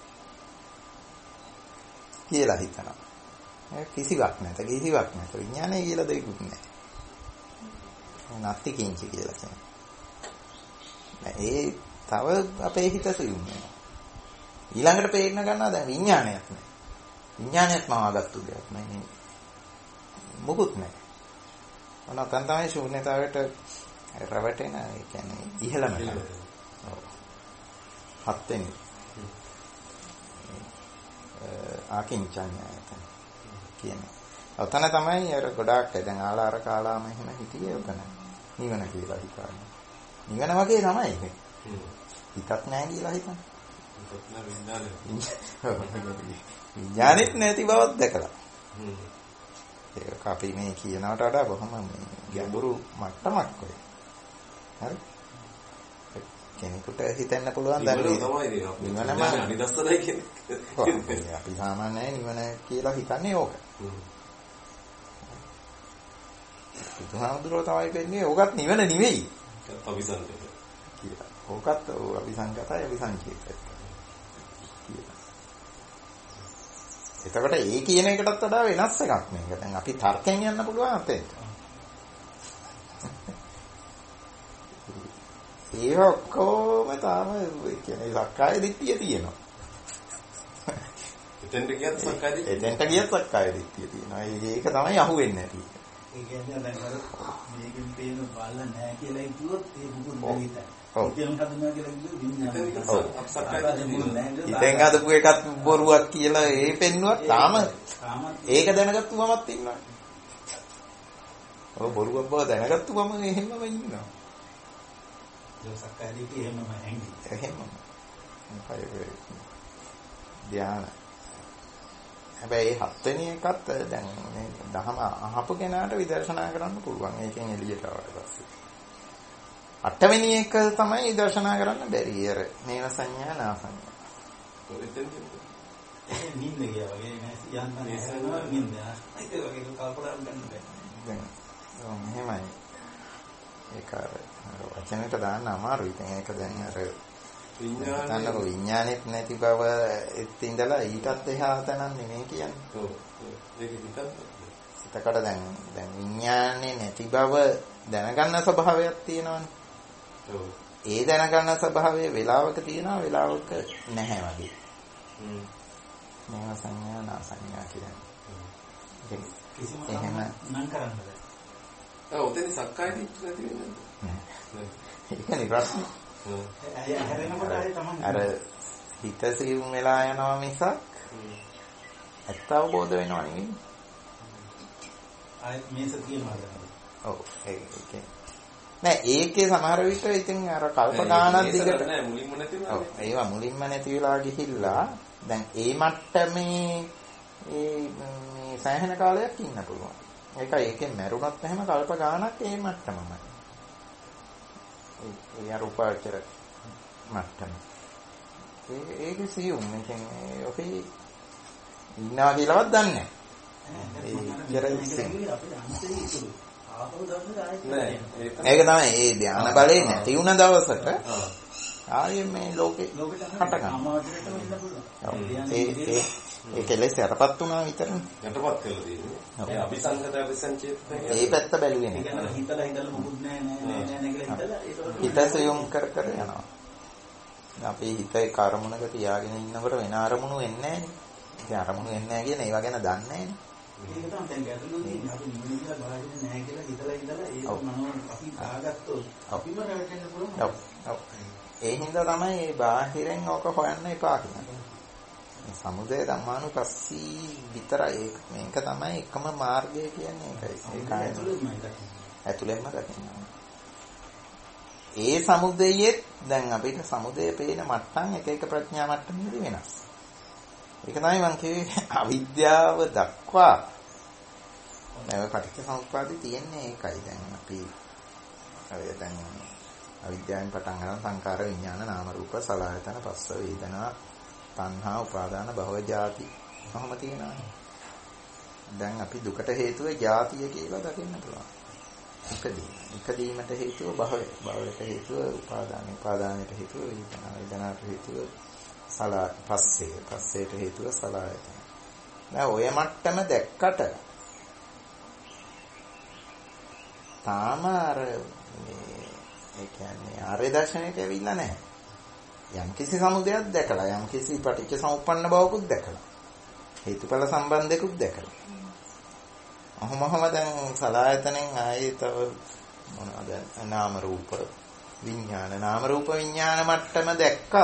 Speaker 2: කියලා හිතනවා. ඒක කිසිවක් නැත කිසිවක් නැත විඥානය කියලා දෙයක්වත් නැහැ. නැති කිංචි කියලා කියනවා. ඒ තව අපේ හිත සියුම් වෙනවා. ඊළඟට පේන්න ගන්නවා දැන් විඥානයක් නැහැ. විඥානයක් මවාගත්තු දෙයක් නෙමෙයි. මොකුත් නැහැ. මොනවාද තමයි ශූන්‍යතාවයට රැවටෙන ඒ කියන්නේ ඉහළම තැන. ඔව්. 7 වෙනි. ආකින්චඤ්ඤායතන කියන්නේ. ඔතන තමයි අර ගොඩාක් දැන් ආලාර කාලාම එහෙම හිටියේ ඔතන. නිවන කියලා හිතන්නේ. නිවන වගේ තමයි ඒක. හිතක් නැහැ කියලා හිතන්නේ.
Speaker 3: හිතක් නැහැ විඥානේ.
Speaker 2: විඥානෙත් නැති බවක් දැකලා. ඒක අපි මේ කියනවට වඩා බොහොම ගැඹුරු මට්ටමක් ඔය. හරි? කෙනෙකුට හිතෙන්න පුළුවන් දැන්
Speaker 3: නිවනම අනිදස්සනයි කියන්නේ.
Speaker 2: අපි සාමාන්‍යයෙන් නිවන කියලා හිතන්නේ ඕක. බුදුහාමුදුරුවෝ තමයි කියන්නේ ඕකත් නිවන නෙවෙයි.
Speaker 3: අபிසංකත
Speaker 2: කියලා. ඕකත් අபிසංකතයි අபிසංකේතයි. කියලා. එතකොට ඒ කියන එකටත් වඩා වෙනස් එකක් මේක. දැන් අපි තර්කයෙන් යන්න පුළුවන් අතෙන්ට. ඒ ඔක්කොම තාම කියන්නේ සක්කාය දිට්ඨිය තියෙනවා.
Speaker 3: එතෙන්ට ගියත් සක්කාය දිට්ඨිය.
Speaker 2: එතෙන්ට ගියත් සක්කාය දිට්ඨිය තියෙනවා. ඒක තමයි අහුවෙන්නේ නැති.
Speaker 4: ඒ කියන්නේ දැන් අර මේකෙන් පේන බල්ල නැහැ කියලා හිතුවොත් ඒ බුදුන් දෙවිත. ඉතින් හදුනා කියලා කිව්වොත් විඤ්ඤාණය. ඔව්.
Speaker 2: ඉතින් අදපු එකත් බොරුවක් කියලා ඒ පෙන්නුවත් තාම ඒක දැනගත්තු මමත් ඉන්නවා. ඔව් බොරුවක් බව දැනගත්තු මම එහෙමම ඉන්නවා.
Speaker 4: ඒ සක්කාය දිට්ඨිය එහෙමම හැංගි.
Speaker 2: එහෙමම. මොකයි ධ්‍යාන. හැබැයි හත්වෙනි එකත් දැන් මේ දහම අහපු කෙනාට විදර්ශනා කරන්න පුළුවන්. ඒකෙන් එළියට ආවට පස්සේ. අටවෙනි එක තමයි විදර්ශනා කරන්න බැරි. අර මේව සංඥා නාසඤ්ඤා.
Speaker 4: ඒ නිින්ද ගියා වගේ නෑ යන්නා නිින්ද. ඒක වගේ කල්පනා ගන්න බෑ.
Speaker 2: දැන් එහෙමයි. ඒක අර වචනයට දාන්න අමාරුයි. ඉතින් ඒක දැන් අර විඥානෙත් නැති බව ඉඳලා ඊටත් එහා තැනක් නෙමෙයි කියන්නේ.
Speaker 3: ඔව්. ඒක හිතත්.
Speaker 2: එතකොට දැන් විඥානේ නැති බව දැනගන්න ස්වභාවයක් තියෙනවනේ.
Speaker 3: ඔව්.
Speaker 2: ඒ දැනගන්න ස්වභාවය වෙලාවක තියෙනවා වෙලාවක නැහැ වගේ. මේවා සංඥා නාසඤ්ඤා කියන්නේ.
Speaker 4: කිසිම එහෙම නම් කරන්න බෑ.
Speaker 3: ඔව් ඔතන සක්කාය දිට්ඨිය නැති වෙන්නේ නැහැ.
Speaker 2: ඒකනේ ප්‍රශ්නේ. අර හිත සියුම් වෙලා යනවා මිසක් ඇත්ත අවබෝධ වෙනව නෙවෙයි.
Speaker 4: ආයෙත් මේ සතිය මාර්ගය.
Speaker 2: ඔව් ඒකේ. නෑ ඒකේ සමහර විට ඉතින් අර කල්ප ගානක් දිගට
Speaker 3: නෑ මුලින්ම නැති වෙනවා.
Speaker 2: ඔව් ඒවා මුලින්ම නැති වෙලා ගිහිල්ලා දැන් ඒ මට්ටමේ මේ සෑහෙන කාලයක් ඉන්න පුළුවන්. ඒකයි ඒකෙන් මැරුණත් එහෙම කල්ප ගානක් ඒ මට්ටමමයි. ඒ අරුපාචර මට්ටම. ඒක සියුම් එකෙන් ඔකේ ඉන්නවා කියලාවත් දන්නේ නැහැ. ඒක තමයි ඒ ධානා බලේ නැති වුණ දවසක ආයේ මේ ලෝකේ හට ගන්නවා. ඒ කෙලෙස් යටපත් වුණා විතරනේ.
Speaker 3: යටපත් කළා තියෙන්නේ. ඒ අபிසංකත අபிසංචේත
Speaker 2: ඒ පැත්ත බැලුවේ නෑ.
Speaker 4: හිතලා මොකුත් නෑ කියලා
Speaker 2: හිත සියුම් කර කර යනවා. අපි හිතේ කර්මණක තියාගෙන ඉන්නකොට වෙන අරමුණු වෙන්නේ නෑනේ. ඉතින් අරමුණු වෙන්නේ නෑ කියන ඒවා ගැන දන්නේ නෑනේ.
Speaker 4: ඒක තමයි දැන් ගැටලුවනේ අපි නිවන කියලා බලාගෙන නෑ කියලා හිතලා ඒක මනෝ අපි දාගත්තොත් අපිම රැවටෙන්න පුළුවන්.
Speaker 2: ඔව්. ඔව්. ඒ හින්දා තමයි මේ බාහිරෙන් ඕක හොයන්න එපා කියන්නේ. සමුදය ධම්මානුපස්සී විතරයි මේක තමයි එකම මාර්ගය කියන්නේ ඒකයි. ඇතුළෙන්ම දකින්න. ඒ සමුදයෙත් දැන් අපිට සමුදය පේන මට්ටම් එක එක ප්‍රඥා මට්ටමෙදී වෙනස්. ඒක තමයි මම කිව්වේ අවිද්‍යාව දක්වා මේ පටිච්චසමුප්පාදේ තියෙන්නේ ඒකයි. දැන් අපි දැන් අවිද්‍යාවෙන් පටන් ගන්න සංකාර විඥාන නාම රූප සලආයතන පස්ස වේදනා තණ්හා උපාදාන භව ජාති කොහොම තියෙනවනේ. දැන් අපි දුකට හේතුව ජාතිය කියලා දකින්න පුළුවන්. ඉපදීමට හේතුව භවය, භවයට හේතුව උපාදාන, උපාදානයට හේතුව වේදනා, වේදනාට හේතුව පස්සේට හේතුව සලආයතන. දැන් ඔය මට්ටම දැක්කට තාම අර ඒ කියන්නේ ආර්ය දර්ශනයට ඇවිල්ලා නැහැ. යම් කිසි සමුදයක් දැකලා යම් කිසි පටිච්ච සමුප්පන්න බවකුත් දැකලා හේතුඵල සම්බන්ධයකුත් දැකලා අහමහම දැන් සලආයතනෙන් ආයේ තව මොනවද නාම රූප විඥාන නාම රූප විඥාන මට්ටම දැක්කත්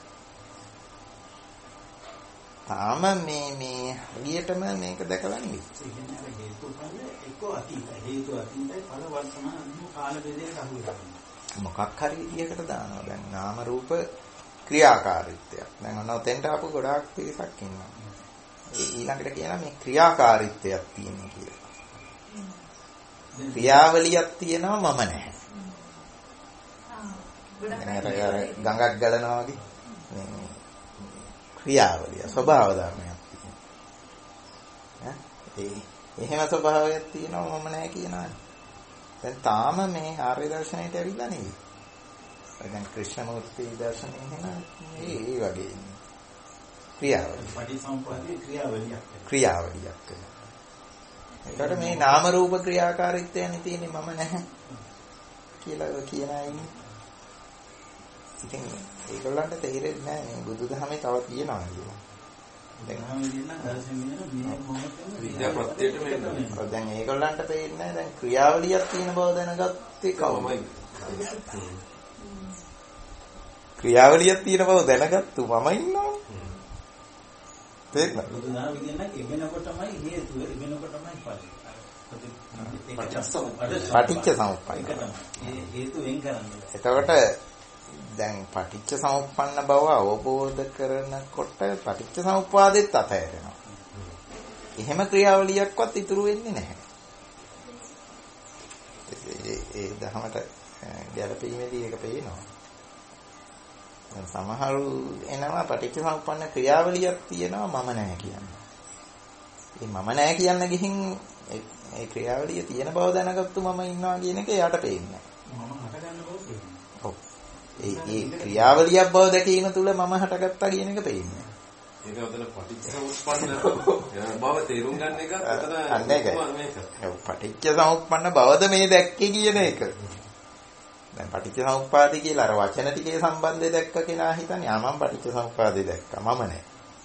Speaker 2: තාම මේ හරියටම මේක දැකලා නෙවෙයි.
Speaker 4: ඒ කියන්නේ අර හේතුඵල එක්ක අතීත හේතු අතීතයි ඵල වර්තමාන කාල බෙදේ අහුවෙනවා.
Speaker 2: මොකක් හරි විදිහකට දානවා. දැන් නාම රූප ක්‍රියාකාරීත්වයක්. දැන් ඔන්න ඔතෙන්ට ආපු ගොඩාක් පිරිසක් ඉන්නවා. ඊළඟට කියනවා මේ ක්‍රියාකාරීත්වයක් තියෙනවා කියලා. ක්‍රියාවලියක් තියෙනවා මම නැහැ.
Speaker 1: ගඟක් ගලනවා වගේ ක්‍රියාවලිය ස්වභාව ධර්මයක් තියෙනවා. එහෙම ස්වභාවයක් තියෙනවා මම නැහැ කියනවා. දැන් තාම මේ ආර්ය දර්ශනයට ඇවිල්ලා නෙවෙයි. දැන් ක්‍රිෂ්ණමූර්ති දර්ශනය එහෙම ඒ වගේ ක්‍රියාවලිය.
Speaker 4: පටිසම්පාදයේ
Speaker 1: ක්‍රියාවලියක්. ඒකට මේ නාම රූප ක්‍රියාකාරීත්වයනේ තියෙන්නේ මම නැහැ කියලා කියන අය ඉන්නේ. ඉතින් ඒගොල්ලන්ට තේරෙන්නේ නැහැ මේ බුදුදහමේ තව තියෙනවා කියලා.
Speaker 3: විද්‍යා ප්‍රත්‍යයට මේ
Speaker 1: දැන් ඒගොල්ලන්ට තේරෙන්නේ දැන් ක්‍රියාවලියක් තියෙන බව දැනගත්තේ කවමයි. ක්‍රියාවලියක් තියෙන බව දැනගත්තු මම ඉන්නවා. තේරෙනවද?
Speaker 4: බුදුදහම කියන්නේ ඉගෙනකොටමයි හේතුව ඉගෙනකොටමයි ඵලය.
Speaker 1: පටිච්ච සමුප්පන්න.
Speaker 4: හේතු වෙන් කරන්නේ.
Speaker 1: එතකොට දැන් පටිච්ච සමුප්පන්න බව අවබෝධ කරනකොට පටිච්ච සමුප්පාදෙත් අතහැරෙනවා. එහෙම ක්‍රියාවලියක්වත් ඉතුරු වෙන්නේ නැහැ. ඒ දහමට ගැළපීමේදී ඒක පේනවා. දැන් සමහරු එනවා පටිච්ච සමුප්පන්න ක්‍රියාවලියක් තියෙනවා මම නැහැ කියන්නේ. ඒ මම නැහැ කියන්න ගිහින් ඒ ක්‍රියාවලිය තියෙන බව දැනගත්තු මම ඉන්නවා කියන එක එයාට පේන්නේ නැහැ.
Speaker 4: මම හට ගන්න බව පේනවා.
Speaker 1: ඔව්. ඒ ක්‍රියාවලියක් බව දැකීම තුල මම හටගත්තා කියන එක පේන්නේ.
Speaker 3: ඒක උතන පටිච්චසමුප්පන්න බව තේරුම් ගන්න එක උතන
Speaker 1: මේක. ඔව් පටිච්චසමුප්පන්න බවද මේ දැක්කේ කියන එක. දැන් පටිච්චසමුප්පාදේ කියලා අර වචන ටිකේ සම්බන්ධය දැක්ක කෙනා හිතන්නේ මම පටිච්චසමුප්පාදේ දැක්කා මම නෑ.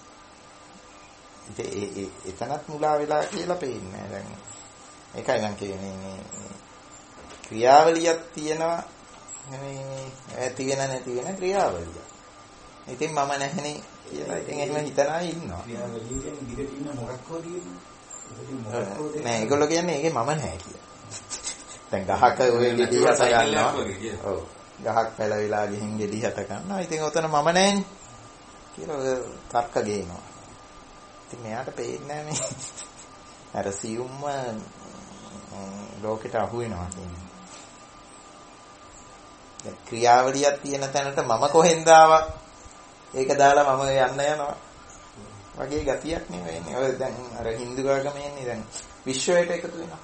Speaker 1: ඉතින් එතනත් මුලා වෙලා කියලා පේන්නේ දැන්. ඒකයි මම කියන්නේ මේ ක්‍රියාවලියක් තියෙනවා මේ ඇති වෙන නැති වෙන ක්‍රියාවලිය. ඉතින් මම නැහැනේ කියලා ඉතින් එහෙම හිතන අය ඉන්නවා.
Speaker 4: ක්‍රියාවලියෙන් දිගට ඉන්න මොකක් හෝ තියෙනවා.
Speaker 1: නෑ ඒගොල්ලෝ කියන්නේ ඒකේ මම නැහැ කියලා. දැන් ගහක ඔය ගෙඩි හත ගන්නවා. ඔව්. ගහක් පැලවිලා ගිහින් ගෙඩි හත ගන්නවා. ඉතින් ඔතන මම නැහැනේ කියලා තර්ක ගේනවා. ඉතින් මෙයාට පේන්නේ මේ අර සියුම්ම ලෝකෙට අහු වෙනවා කියන්නේ. දැන් ක්‍රියාවලියක් තියෙන තැනට මම කොහෙන්ද ආවා? ඒක දාලා මම යන්න යනවා. වගේ ගතියක් නෙවෙයිනේ. ඔය දැන් අර Hindu ආගමේන්නේ දැන් විශ්වයට එකතු වෙනවා.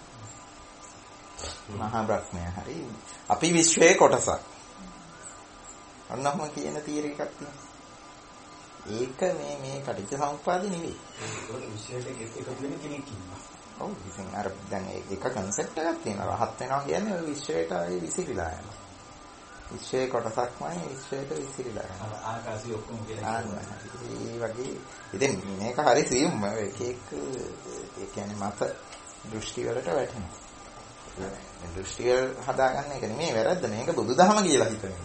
Speaker 1: මහා බ්‍රහ්මය හරි. අපි විශ්වයේ කොටසක්. අන්නම කියන තීරය එකක් තියෙනවා. ඒක මේ පටිච්චසමුප්පාදේ නෙවෙයි.
Speaker 4: ඒකට විශ්වයට එකතු වෙන කෙනෙක් ඉන්නවා.
Speaker 1: ඔව් ඉතින් අර දැන් ඒක කන්සෙප්ට් එකක් තියෙනවා. රහත් වෙනවා කියන්නේ ඔය විශ්වයට ආයේ විසිරිලා යනවා. විශ්වයේ කොටසක්මයි විශ්වයට විසිරිලා යනවා.
Speaker 4: ආකාශය ඔක්කොම කියලා.
Speaker 1: ඒ වගේ ඉතින් මේක හරි සියුම් එක ඒ කියන්නේ මත දෘෂ්ටි වලට වැටෙනවා. දෘෂ්ටි වල හදාගන්න එක නෙමෙයි වැරද්ද. මේක බුදුදහම කියලා හිතන්නේ.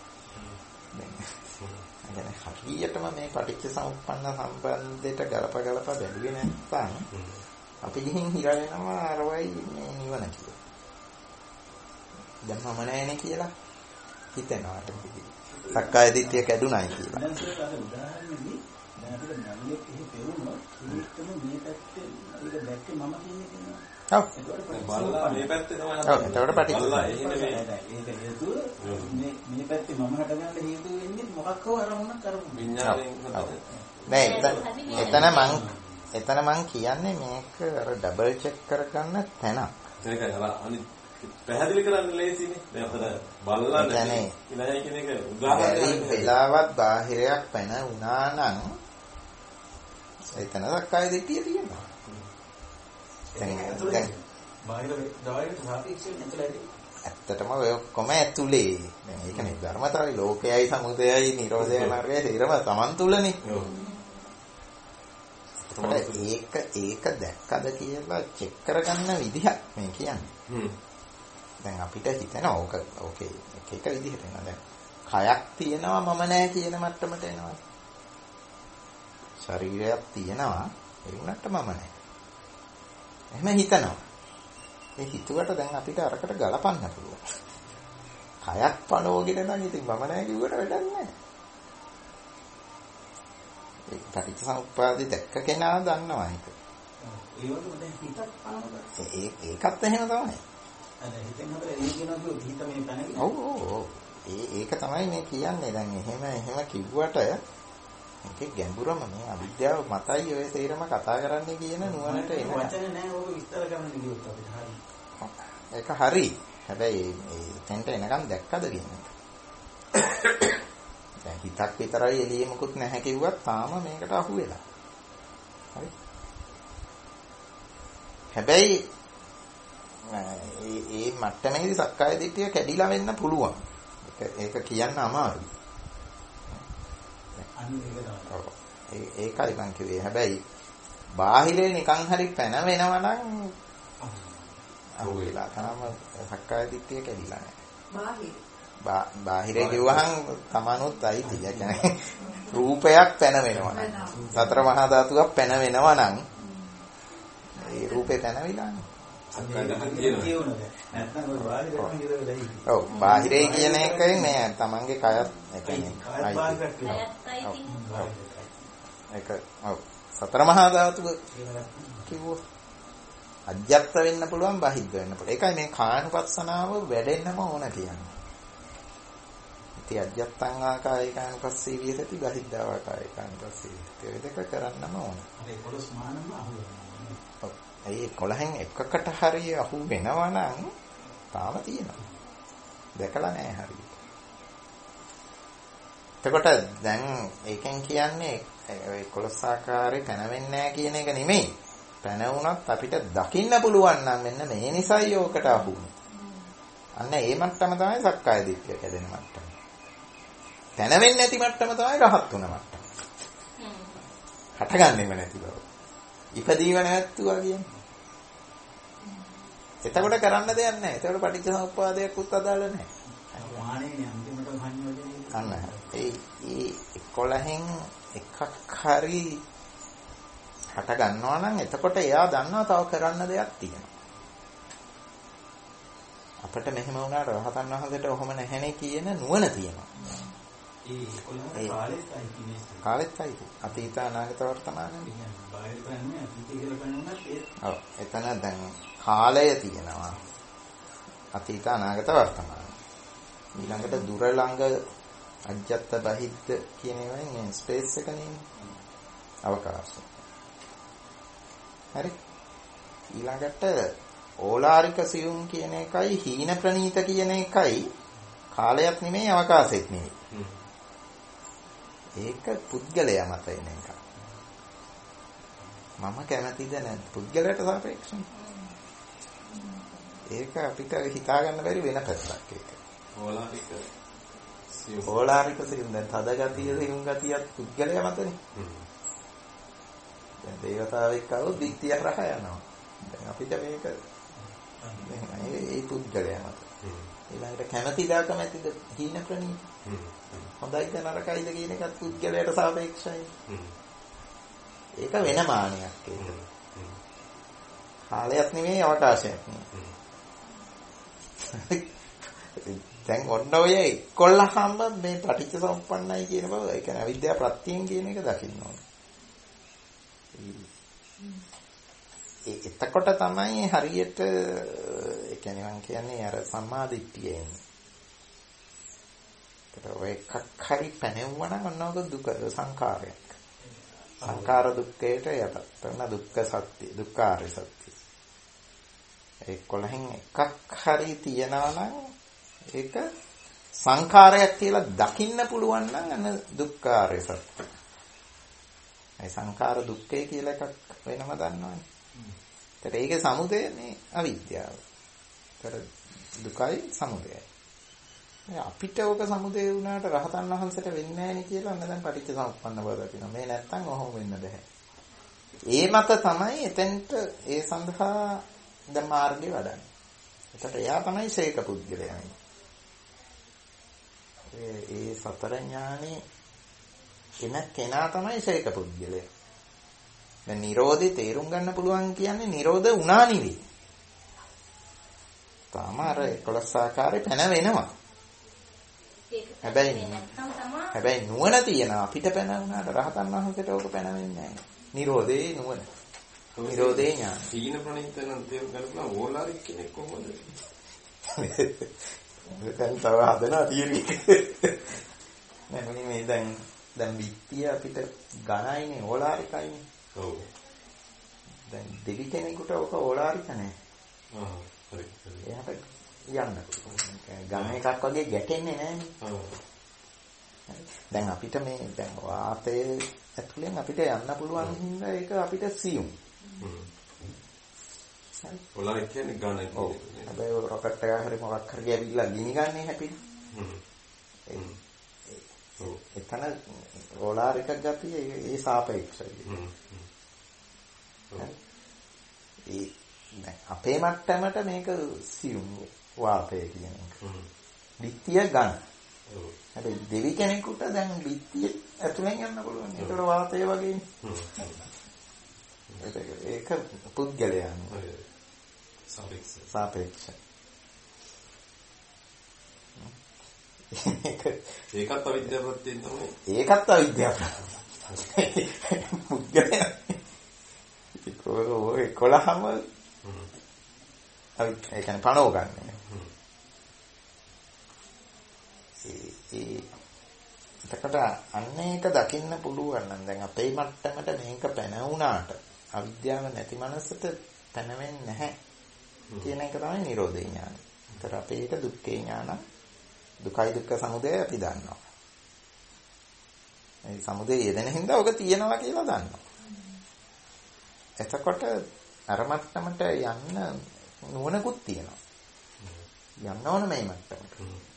Speaker 1: දැන් හරියටම මේ පටිච්ච සමුප්පන්න සම්බන්ධයට ගලප බැලුවේ නැත්නම් අපි ගිහින් හිර වෙනවා අරවයි මේ නිවන කියලා. දැන් මම නැහැනේ කියලා හිතෙනවා. සක්කාය දිට්ඨිය කැඩුනායි කියලා.
Speaker 4: දැන් ඒක අර උදාහරණෙදී දැන් අපිට නලියෙක් එහෙ පෙරුණොත් ඒකම මේ පැත්තේ ඒක දැක්කේ මම කියන්නේ කියනවා.
Speaker 1: ඔව්.
Speaker 3: බලලා මේ පැත්තේ තමයි.
Speaker 1: ඔව්. එතකොට පටිච්ච.
Speaker 3: බලලා එහෙම මේ
Speaker 4: ඒක හේතුව මේ පැත්තේ මම හටගන්න හේතුව වෙන්නේ මොකක් හෝ අරමුණක් කරමු.
Speaker 3: විඤ්ඤාණයෙන්
Speaker 1: නෑ එතන මං කියන්නේ මේක අර ඩබල් චෙක් කරගන්න තැනක්.
Speaker 3: ඒකයි අර අනිත් පැහැදිලි කරන්න ලේසිනේ. දැන් අපිට බලලා නැහැ. ඉලහයි කියන එක උදාහරණයක්.
Speaker 1: වෙලාවත් බාහිරයක් පැන වුණා නම් එතන සක්කාය දිට්ඨිය තියෙනවා. දැන්
Speaker 4: බාහිර දායක සාපේක්ෂව නැතලයි.
Speaker 1: ඇත්තටම ඔය ඔක්කොම ඇතුලේ. දැන් ඒක නේ ධර්මතාවයි ලෝකයයි සමුදයයි නිරෝධය මාර්ගය තේරම Taman තුලනේ. ඒක දැක්කද කියලා චෙක් කරගන්න විදිහක් මේ කියන්නේ. දැන් අපිට හිතෙනවා ඕකේ එක විදිහට එනවා. දැන් කයක් තියෙනවා මම නෑ කියන මට්ටමට එනවා. ශරීරයක් තියෙනවා ඒ වුණාට මම නෑ. එහෙම හිතනවා. ඒ හිතුවට දැන් අපිට අරකට ගලපන්න පුළුවන්. කයක් පනෝගෙන නම් ඉතින් මම නෑ කිව්වට වැඩක් නෑ. ඒ පටිච්චසමුප්පාදේ දැක්ක කෙනා දන්නවා ඒක.
Speaker 4: ඒ වගේම දැන් හිතක් පනවනවා.
Speaker 1: ඒකත් එහෙම තමයි.
Speaker 4: අර හිතෙන් හතර ඒ කියනවා හිත මේ පැනගෙන.
Speaker 1: ඔව්.
Speaker 2: ඒක තමයි මේ කියන්නේ. දැන් එහෙම කිව්වට ඒකේ ගැඹුරම මේ අවිද්‍යාව මතයි ඔය තේරම කතා කරන්නේ කියන නුවණට එන
Speaker 4: වචන නෑ ඕක විස්තර කරන්න කිව්වොත් අපිට හරි.
Speaker 2: ඒක හරි. හැබැයි එතෙන්ට එනකම් දැක්කද කියන්නේ. දැන් හිතක් විතරයි එළියේ මොකුත් නැහැ කිව්වත් තාම මේකට අහු වෙලා. හරි. හැබැයි ඒ මට්ටමේදී සක්කාය දිට්ඨිය කැඩිලා වෙන්න පුළුවන්. ඒක කියන්න අමාරුයි. ඒකයි මං කිව්වේ. හැබැයි බාහිරේ නිකන් හරි පැන වෙනවා නම් අහු වෙලා තාම සක්කාය දිට්ඨිය කැඩිලා නැහැ. බාහිරේ කිව්වහම තමනුත් අයිති. ඒ කියන්නේ රූපයක් පැන වෙනවා. සතර මහා ධාතුවක් පැන වෙනවා නම් ඒ රූපේ පැනවිලානේ. ඔව් බාහිරේ කියන එකෙන් නෑ තමන්ගේ කයත් ඒක ඔව් සතර මහා ධාතුව කිව්වොත් අජ්ජත් වෙන්න පුළුවන් බහිද්ද වෙන්න පුළුවන්. ඒකයි මේ කායනුපස්සනාව වැඩෙන්නම ඕන කියන්නේ. ඉතින් අජ්ජත්තං ආකායකානුපස්සී විහෙති බහිද්ධා ආකායකානුපස්සී විහෙති. ඒක දෙක කරන්නම ඕන.
Speaker 4: ඒ 11 මානම අහුවෙනවා.
Speaker 2: ඒ 11න් එකකට හරිය අහු වෙනවා නම් තාම තියෙනවා. දැකලා නැහැ හරියට. එතකොට දැන් ඒකෙන් කියන්නේ ඒ 11 ආකාරي පැනවෙන්නේ නැහැ කියන එක නෙමෙයි. පැන වුණත් අපිට දකින්න පුළුවන් නම් මෙන්න මේ නිසයි ඕකට අහු වුනේ. අන්න ඒ මට්ටම තමයි සක්කාය දිට්ඨිය කැදෙන මට්ටම. පැනවෙන්නේ නැති මට්ටම තමයි රහත් වුණ මට්ටම. හටගන්නේම නැති බව. ඉපදීම නැත්තුවා කියන්නේ. එතකොට කරන්න දෙයක් නැහැ. එතකොට පටිච්චසමුප්පාදයක් උත් අදාළ නැහැ.
Speaker 4: වාහනේ අන්තිමට වහන්නේ
Speaker 2: අන්න ඒ 11න් එකක් හරි හට ගන්නවා නම් එතකොට එයා දන්නවා තව කරන්න දෙයක් තියෙනවා. අපිට මෙහෙම වුණාට රහතන් වහන්සේට ඔහොම නැහැනේ කියන නුවණ තියෙනවා.
Speaker 4: ඒ
Speaker 2: කාලෙත් අයිති. අතීත අනාගත වර්තමාන ඔව් එතන දැන් කාලය තියෙනවා. අතීත අනාගත වර්තමාන. ඊළඟට දුර ළඟ අජ්ජත් බහිද්ද කියන ඒවායින් ස්පේස් එක නෙමෙයි. අවකාශය. හරි. ඊළඟට ඕලාරික සියුම් කියන එකයි හීන ප්‍රනීත කියන එකයි කාලයක් නෙමෙයි අවකාශෙත් නෙමෙයි. ඒක පුද්ගලයා මත එන එක. මම කැමතිද නැත් පුද්ගලයාට සාපේක්ෂව. ඒක අපිට හිතා ගන්න බැරි වෙන පැත්තක් ඒක. ඕලාරික සියුම් දැන් තද ගතිය සියුම් ගතියත් පුද්ගලයා මතනේ. දැන් දේවතාවෙක් ආවොත් දික්තිය රහ යනවා. දැන් අපිට මේක ඒ පුද්ගලයා මත. ඊළඟට කැමැතිද කැමැතිද හීන ප්‍රනීත. හොඳයිද නරකයිද කියන එකත් පුද්ගලයාට සාපේක්ෂයි. ඒක වෙන මානයක් ඒක. කාලයක් නෙමෙයි අවකාශයක් නෙමෙයි. දැන් ඔන්න ඔය 11ම මේ පටිච්චසමුප්පන්නයි කියන බව ඒ කියන්නේ අවිද්‍යාව ප්‍රත්‍යයෙන් කියන එක දකින්න ඕනේ. එතකොට තමයි හරියට ඒ කියන්නේ මම කියන්නේ අර සම්මාදිට්ඨිය එන්නේ. ඒකට ඔය එකක් හරි පැනෙවුවා නම් ඔන්න ඔක දුක සංඛාරයක්. සංඛාර දුක්ඛයට යට කරන දුක්ඛ සත්‍ය දුක්ඛාරය සත්‍ය. ඒ 11න් එකක් හරි තියනවා නම් ඒක සංඛාරයක් කියලා දකින්න පුළුවන් නම් අන්න දුක්ඛාරය සත්‍ය. ඒ සංඛාර දුක්ඛය කියලා එකක් වෙනම දන්නවනේ. ඒතර ඒකේ සමුදය මේ අවිද්‍යාව. ඒතර දුකයි සමුදයයි. අපිට ඕක සමුදය වුණාට රහතන් වහන්සේට වෙන්නේ නැහැ නේ කියලා අන්න දැන් පටිච්චසමුප්පන්න බව දකිනවා. මේ නැත්තම් ඔහොම වෙන්න බෑ. ඒ මත තමයි එතෙන්ට ඒ සඳහා දැන් මාර්ගේ වඩන්නේ. ඒකට එයා තමයි ශේක පුද්ගලයා. ඒ සතර ඥානේ එන කෙනා තමයි ශේක පුද්ගලයා. දැන් Nirodhe තේරුම් ගන්න පුළුවන් කියන්නේ Nirodha උනා නෙවෙයි. තාම අර 11 ආකාරේ පැන වෙනවා. හැබැයි නුවණ තියෙන අපිට පැන වුණාට රහතන් වහන්සේට ඕක පැන වෙන්නේ නැහැ. Nirodhe නුවණ. Nirodhe ඥාන.
Speaker 3: සීන ප්‍රණීත නම් තේරුම් ගන්න පුළුවන් ඕලාරික කෙනෙක් කොහොමද?
Speaker 2: දැන් තව හදනවා තියරි එක. නෑ මේ දැන් විත්තිය අපිට ඝනයිනේ ඕලාරිකයිනේ.
Speaker 3: ඔව්.
Speaker 2: දැන් දෙවි කෙනෙකුට ඔක ඕලාරික නෑ.
Speaker 3: හරි.
Speaker 2: එයාට යන්න පුළුවන්. ඝන එකක් වගේ ගැටෙන්නේ නෑනේ. දැන් අපිට මේ දැන් වාතයේ ඇතුලෙන් අපිට යන්න පුළුවන් හින්දා ඒක අපිට සියුම්.
Speaker 3: ඕලාරික කියන්නේ ඝන එක.
Speaker 2: ඔව්. හැබැයි රොකට් එකක් හරි මොකක් හරි ගියවිලා ගිනි ගන්නේ හැපි. ඔව්. එතන ඕලාරික ගතිය ඒ සාපේක්ෂයි. දැන් අපේ මට්ටමට මේක සියුම් වාතය කියන එක. විත්තිය ඝන. හැබැයි දෙවි කෙනෙකුට දැන් විත්තිය ඇතුලෙන් යන්න පුළුවන්. ඒතර වාතය වගේ. ඒක පුද්ගලයන්. සාපේක්ෂ.
Speaker 3: ඒකත් අවිද්‍යාව ප්‍රත්‍යයෙන් තමයි.
Speaker 2: ඒකත් අවිද්‍යාව. පුද්ගලයන්. ඒක කොලහම ඒ කියන්නේ පණව ගන්න. එතකොට අන්න ඒක දකින්න පුළුවන් නම් දැන් අපේ මට්ටමට මේක පැනවුණාට අවිද්‍යාව නැති මනසට පැනවෙන්නේ නැහැ කියන එක තමයි නිරෝධ ඥානය. ඒතර අපේ ඒක දුක්ඛේ ඥාන දුකයි දුක්ඛ සමුදය අපි දන්නවා. ඒ සමුදය යෙදෙන හින්දා ඔක තියෙනවා කියලා දන්නවා. එතකොට අර මට්ටමට යන්න නුවණකුත් තියෙනවා. යන්න ඕන මේ මට්ටමට.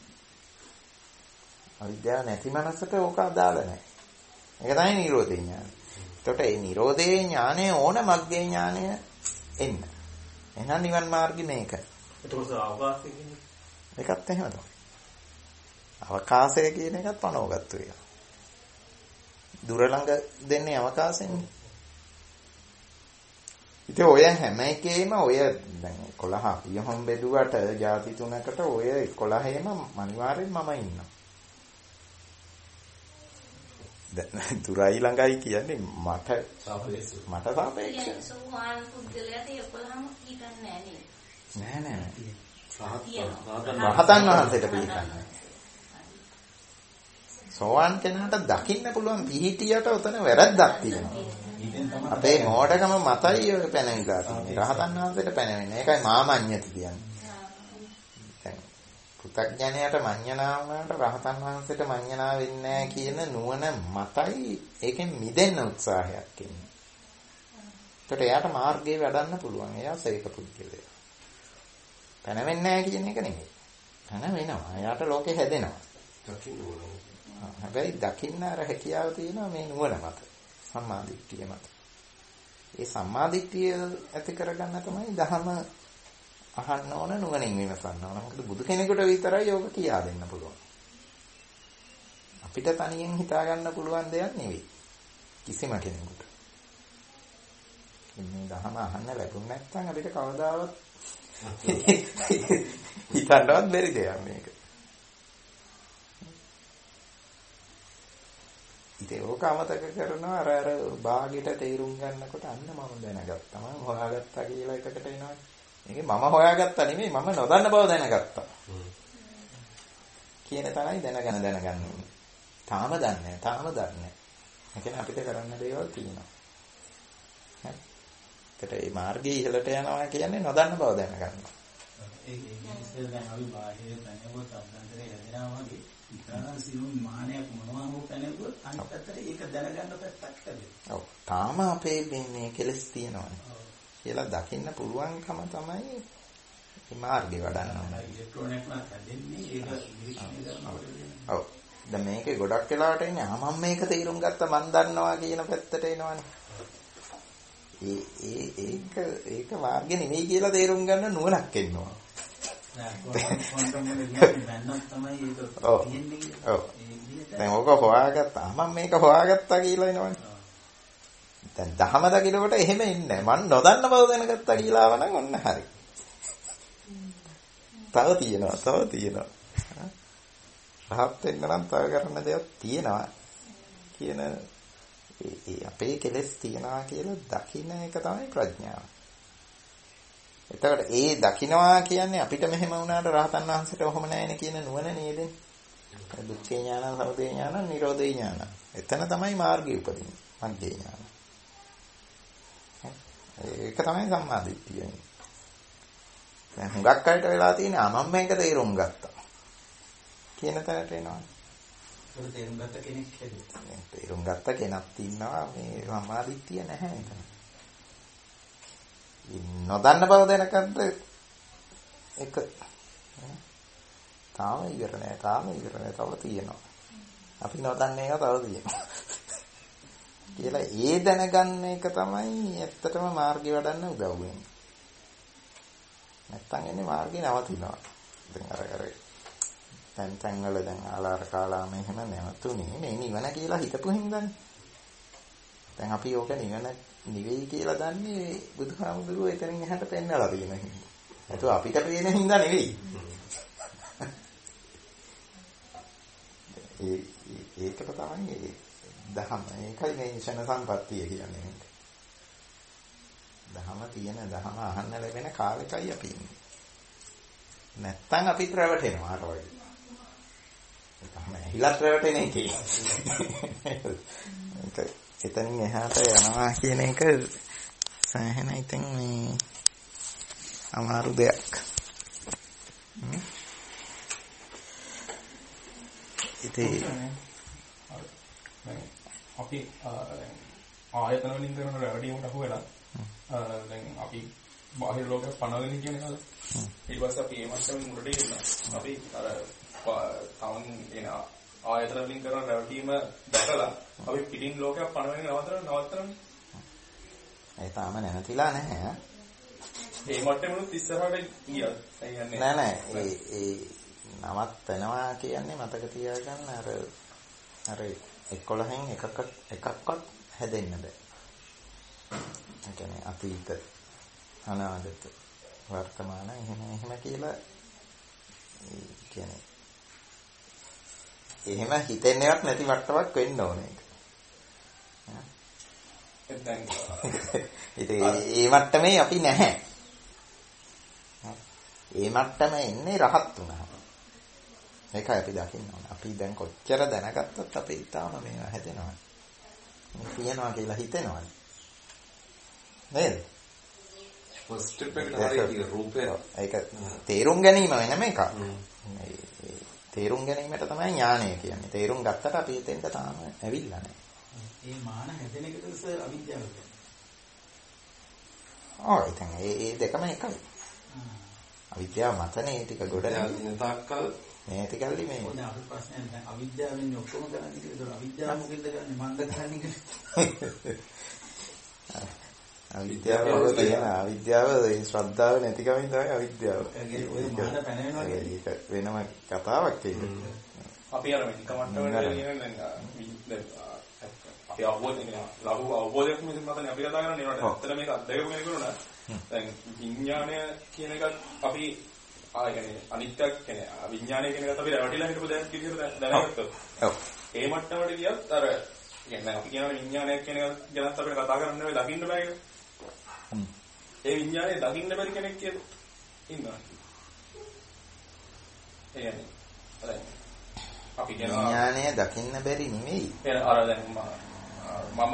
Speaker 2: අවිද්‍යාව නැති මනසට ඕක අදාළ නැහැ. ඒක තමයි නිරෝධ ඥානය. එතකොට මේ නිරෝධේ ඥානය ඕන මග්ගේ ඥානය එන්න. එහෙනම් නිවන් මාර්ගය මේක.
Speaker 4: එතකොට අවකාශය කියන්නේ
Speaker 2: ඒකත් එහෙම තමයි. අවකාශය කියන එකත් පනවගත්තු එක. දුර ළඟ දෙන්නේ අවකාශයෙන්නේ. ඉතින් ඔය හැම එකේම ඔය දැන් 11 පියහම් බෙදුවට ಜಾති තුනකට ඔය 11ෙම අනිවාර්යෙන් මම ඉන්නවා. දැන් දුරයි ළඟයි කියන්නේ මට සාපේක්ෂයි.
Speaker 5: සෝවාන් පුද්ගලයාට 11ම කීකන්නේ නැහැ
Speaker 2: නෑ.
Speaker 3: රහතන්
Speaker 2: වහන්සේට පිළිගන්නේ. සෝවාන් කෙනාට දකින්න පුළුවන් පිහිටියට උතන වැරද්දක් තියෙනවා. අපේ මෝඩකම මතයි ඔය පැනවිලා තියෙන්නේ. රහතන් වහන්සේට පැනවෙන්නේ. ඒකයි මාමඤ්ඤති කියන්නේ. දැන් පුතග්ජනයට මඤ්ඤණා වුණාට රහතන් වහන්සේට මඤ්ඤණා වෙන්නේ නැහැ කියන නුවණ මතයි ඒකෙන් මිදෙන්න උත්සාහයක් එන්නේ. ඒකට එයාට මාර්ගේ වඩන්න පුළුවන්. එයා සේක පුද්ගලයා. පැනවෙන්නේ නැහැ කියන එක නෙමෙයි. පැන වෙනවා. එයාට ලෝකේ හැදෙනවා.
Speaker 3: දකින්න ඕන.
Speaker 2: හැබැයි දකින්න අර හැකියාව තියෙනවා මේ නුවණ මත. සම්මාදිට්ඨිය මත. ඒ සම්මාදිට්ඨිය ඇති කරගන්න තමයි ධහම අහන්න ඕන නුවණින් විමසන්න ඕන. මොකද බුදු කෙනෙකුට විතරයි යෝග කියා දෙන්න පුළුවන්. අපිට තනියෙන් හිතා ගන්න පුළුවන් දෙයක් නෙවෙයි. කිසිම කෙනෙකුට. මේ ධහම අහන්න ලැබුණ නැත්නම් අපිට කවදාවත් හිතන්නවත් බැරි දෙයක් මේක. ඉතින් ඕක අමතක කරනවා අර භාගයට තේරුම් ගන්නකොට අන්න මම දැනගත්තා. මම හොයාගත්තා කියලා එකකට එනවා. මේකේ මම හොයාගත්තා නෙමෙයි මම නොදන්න බව දැනගත්තා. කියන තරයි දැනගන්න ඕනේ. තාම දන්නේ නැහැ. ඒ කියන්නේ අපිට කරන්න දේවල් තියෙනවා. හරි. ඒකට මේ මාර්ගයේ ඉහළට යනවා කියන්නේ නොදන්න බව දැනගන්නවා.
Speaker 4: ඒ ඉස්සෙල් දැන් අපි බාහිර තනියම අභ්‍යන්තරේ යදිනවා වගේ ඉතන සිවුම් මානයක් මොනවා හෝ තැනකුත් අනිත් පැත්තට ඒක දැනගන්න පැත්තක් හැදෙනවා.
Speaker 2: ඔව්. තාම අපේ මේ කෙලස් තියෙනවානේ. කියලා දකින්න පුළුවන්කම තමයි මේ මාර්ගේ වඩන්න ඕනේ.
Speaker 4: ඉලෙක්ට්‍රෝන එකක් හැදෙන්නේ ඒක නිරීක්ෂණය කරනකොට.
Speaker 2: ඔව්. දැන් මේකේ ගොඩක් වෙලාවට එන්නේ මම මේක තේරුම් ගත්තා මන් දන්නවා කියන පැත්තට එනවනේ. ඒක මාර්ගේ නෙමෙයි කියලා තේරුම් ගන්න නුවණක් එන්නවා. දැන් ඕක හොයාගත්තා. මම මේක හොයාගත්තා කියලා එනවනේ. දැන් දහම දකින්නකොට එහෙම ඉන්නේ නැහැ. මම නොදන්න බව දැනගත්තා කියලා ආවනම් ඔන්න හරි. තව තියෙනවා. රහත් වෙන්න නම් තව කරන්න දෙයක් තියෙනවා. කියන අපේ කෙලෙස් තියනවා කියලා දකින්න එක තමයි ප්‍රඥාව. එතකොට ඒ දකින්නවා කියන්නේ අපිට මෙහෙම වුණාට රහතන් වහන්සේට ඔහොම නැහැනේ කියන නුවණ නේද? දුක්ඛේ ඥාන, සමුදය ඥාන, නිරෝධේ ඥාන. එතන තමයි මාර්ගය උපදින්නේ. මග්ගේ ඥාන. ඒක තමයි සම්මාදිට්ඨිය. දැන් හුඟක් අයට වෙලා තියෙන්නේ මම මේක තේරුම් ගත්තා කියන තැනට එනවා.
Speaker 4: ඒක තේරුම් ගත්ත කෙනෙක් හැදුවා.
Speaker 2: තේරුම් ගත්ත කෙනෙක් ඉන්නවා මේ සම්මාදිට්ඨිය නැහැ එතන. නොදන්න බව දැනගන්න එක තාම ඉවර නෑ තව තියෙනවා. අපි නොදන්නේ ඒවා තව තියෙනවා. කියලා ඒ දැනගන්න එක තමයි ඇත්තටම මාර්ගය වඩන්න උදව් වෙන්නේ. නැත්තම් එන්නේ මාර්ගේ නවතිනවා. දැන් තැන් වල දැන් ආලාර කාලාම එහෙම නැවතුනේ මේ නිවන කියලා හිතපු හින්දානේ. දැන් අපි ඕක නිවන නිවෙයි කියලා දන්නේ බුදුහාමුදුරුවෝ එතනින් එහාට පෙන්නලා තියෙන හින්දා. ඒත් අපිට පේන හින්දා නෙවෙයි. ඒකට තමයි දහම. ඒකයි මේ ෂණ සම්පත්තිය කියන්නේ. දහම තියෙන දහම අහන්න ලැබෙන කාලෙකයි අපි ඉන්නේ. නැත්තම් අපි රැවටෙනවා අර වගේ. දහම ඇහිලා රැවටෙන එකේ. ඒක එතනින් එහාට යනවා කියන එක සෑහෙන ඉතින් මේ අමාරු දෙයක්. ඉතින්
Speaker 6: අපි ආයතන වලින් කරන රැවටීමට අහු වෙලා දැන් අපි බාහිර ලෝකෙ පනවගෙන කියන එක. ඊට පස්සේ අපි මේ මට්ටමින් මුලට එනවා. අපි අර තවන් එන ආයතන වලින් කරන රැවටීම දැකලා අපි පිටින් ලෝකයක් පනවගෙන නවත්තනවා.
Speaker 2: ඒ තාම නැතිලා නැහැ.
Speaker 6: ඒ මට්ටමෙනුත් ඉස්සරහට ගියා.
Speaker 2: නෑ ඒ නවත්තනවා කියන්නේ මතක තියාගන්න අර 11න් එකක්වත් හැදෙන්න බෑ. ඒ කියන්නේ අතීත අනාගත වර්තමාන එහෙම කියලා කියන්නේ එහෙම හිතෙන්නේවත් නැති වට්ටමක් වෙන්න ඕනේ ඒක. ඉතින් ඒ මට්ටමේ අපි නැහැ. ඒ මට්ටම එන්නේ රහත් වුණා. ඒකයි අපි දකින්න ඕනේ. අපි දැන් කොච්චර දැනගත්තත් අපි ඊටාම මේවා හැදෙනවා. කියනවා කියලා හිතෙනවා. නේද?
Speaker 3: ෆස්ට් එකට හරියට රූපය
Speaker 2: ඒක තේරුම් ගැනීම වෙනම එකක්. තේරුම් ගැනීමට තමයි ඥානය කියන්නේ. තේරුම් ගත්තට අපි එතෙන්ට තාම ඇවිල්ලා නැහැ.
Speaker 4: මේ මාන හැදෙන එකද අවිද්‍යාව කියන්නේ?
Speaker 2: ඉතින් ඒ දෙකම එකයි. අවිද්‍යාව මතනේ ටික ගොඩ නැගින
Speaker 3: තාක්කල්
Speaker 2: මේ ටිකල්ලි මේ
Speaker 4: දැන් අපි ප්‍රශ්නේ දැන් අවිද්‍යාවෙන් ඔක්කොම කරන්නේ කියලා. අවිද්‍යාව මොකෙන්ද කරන්නේ? මන්ද කරන්නේ කියලා.
Speaker 2: අවිද්‍යාව ඒ ශ්‍රද්ධාව නැතිකමින් තමයි අවිද්‍යාව.
Speaker 4: ඔය මාන පැනවෙනවා
Speaker 2: ඒක වෙනම කතාවක් ඒක.
Speaker 6: අපි අර මේක මට්ටමට කියන දැන් අපි අවබෝධයක් මෙතන මතනේ අපි කතා කරන්නේ නේද? ඇත්තට මේක අත්දැකීම කෙනෙකුට දැන් විඥානය කියන එකත් අපි කියන්නේ අනිත්‍යක් කියන්නේ විඥානය කියන එකත් අපි රැවටිලා හිටපු දෙයක් විදිහට දැනගත්තොත්. ඔව්. ඒ මට්ටමට ගියත් අර කියන්නේ අපි කියනවා විඥානයක් කියන එක ගැනත් අපිට කතා කරන්න වෙයි දකින්න බෑ කියලා. ඒ විඥානය දකින්න බැරි කෙනෙක් කියලා ඉන්නවා. ඒ කියන්නේ අපි කියනවා
Speaker 2: විඥානය දකින්න බැරි නෙවෙයි.
Speaker 6: අර දැන් මම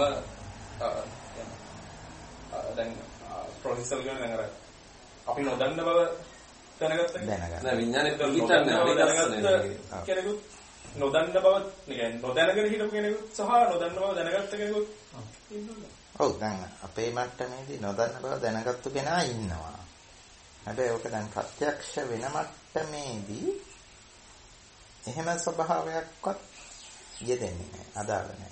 Speaker 6: දැන් ප්‍රොෆෙසර් කෙනෙක් අර අපි නොදන්න බව දැනගත්තා.
Speaker 3: නෑ විඥානේ පිළිතන්නේ අනිගස්සනේ
Speaker 6: කෙනෙකුත් නොදන්න බව කියන්නේ නොදැනගෙන හිටපු කෙනෙකුත් සහ නොදන්න බව දැනගත්ත කෙනෙකුත් ඉන්නවා.
Speaker 2: ඔව් දැන් අපේ මට්ටමේදී නොදන්න බව දැනගත්තු කෙනා ඉන්නවා. හැබැයි ඔක දැන් ප්‍රත්‍යක්ෂ වෙන මට්ටමේදී එහෙම ස්වභාවයක්වත් යෙදෙන්නේ නැහැ. අදාළ නැහැ.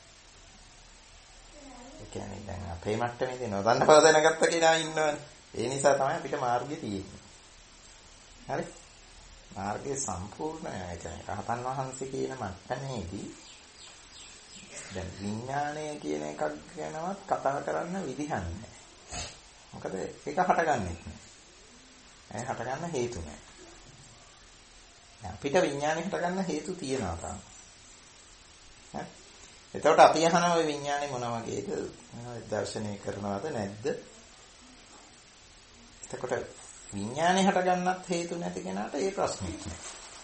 Speaker 2: ඒ කියන්නේ දැන් අපේ මට්ටමේදී නොදන්න බව දැනගත්ත කෙනා ඉන්නවනේ. ඒ නිසා තමයි අපිට මාර්ගය තියෙන්නේ. හරි? මාර්ගය සම්පූර්ණයි. ඒ කියන්නේ රහතන් වහන්සේ කියන මට්ටමේදී දැන් විඥානය කියන එකක් ගැනවත් කතා කරන්න විදිහක් නැහැ. මොකද ඒක හටගන්නේ නැහැ. ඒ හටගන්න හේතු නැහැ. අපිට විඥානය හටගන්න හේතු තියෙනවා තාම. හරි? එතකොට අපි අහන ওই විඥානේ මොන වගේද? දර්ශනය කරනවද නැද්ද? එතකොට විඥානේ හට ගන්නත් හේතු නැති කෙනාට ඒ ප්‍රශ්නේ නැහැ.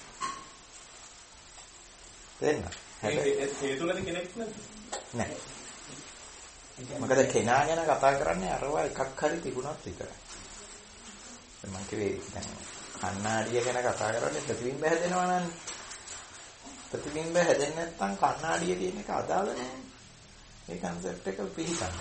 Speaker 2: දෙන්න.
Speaker 6: හේතු නැති කෙනෙක්
Speaker 2: නෑ. මොකද කෙනා ගැන කතා කරන්නේ අරවා එකක් හරි තිබුණත් විතරයි. මම කිව්වේ දැන් කණ්ණාඩිය ගැන කතා කරන්නේ ප්‍රතිබිම්බ හැදෙනවා නන්නේ. ප්‍රතිබිම්බ හැදෙන්නේ නැත්නම් කණ්ණාඩිය කියන එක අදාළ නැහැ. මේ concept එක පිළිගන්න.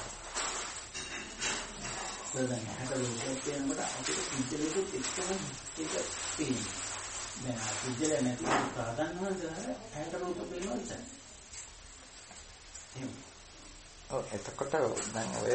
Speaker 4: දැන් හැටලුවක් කියනකොට අපිට පිළිදෙලෙත් එක්කම ඒක තියෙනවා. දැන් පිළිදෙල නැති ප්‍රාධාන්‍යවන්ත හැටලුවක් පේනවා ඉතින්.
Speaker 2: එතකොට දැන් ඔය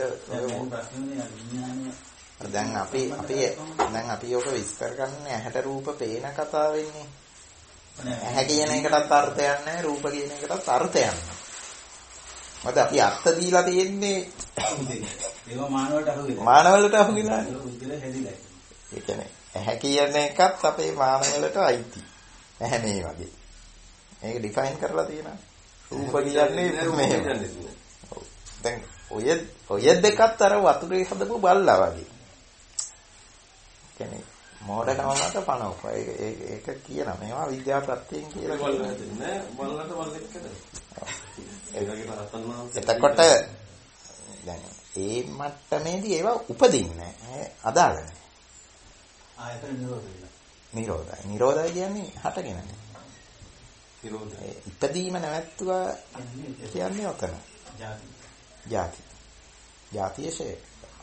Speaker 2: දැන් අපි ඔක විස්තර කරන්නේ ඇහැට රූප පේන කතාව වෙන්නේ. ඇහැ කියන එකටත් අර්ථයක් නැහැ, රූප කියන එකටත් අර්ථයක් නැහැ. මොකද අපි අර්ථ දීලා තියෙන්නේ
Speaker 4: ඒවා මානවලට අහුවෙලා.
Speaker 2: මානවලට අහුවෙලා නේ.
Speaker 4: බුද්ධිල හැදිලා.
Speaker 2: ඒ කියන්නේ ඇහැ කියන එකත් අපේ මානවලට අයිති. ඇහැ මේ වගේ. මේක ඩිෆයින් කරලා තියෙනවා. රූප කියන්නේ මෙහෙම. දැන් ඔය දෙකත් අර වතුරේ හදපු බල්ලා වගේ. කියන්නේ මොඩකම මත පනවක. ඒක කියන මේවා විද්‍යා ප්‍රත්‍යයෙන් කියලා
Speaker 3: කියන්නේ බල්ලන්ට වල්ලෙක්කද?
Speaker 2: එතකොට දැන් ඒ මට්ටමේදී ඒවා උපදින්නේ අදාළ නැහැ.
Speaker 4: ආයතන නිරෝධය.
Speaker 2: නිරෝධය කියන්නේ හටගෙන.
Speaker 3: නිරෝධය.
Speaker 2: ඉපදීම නැවැත්තුවා කියන්නේ ඔතන. ජාතිය ෂේ.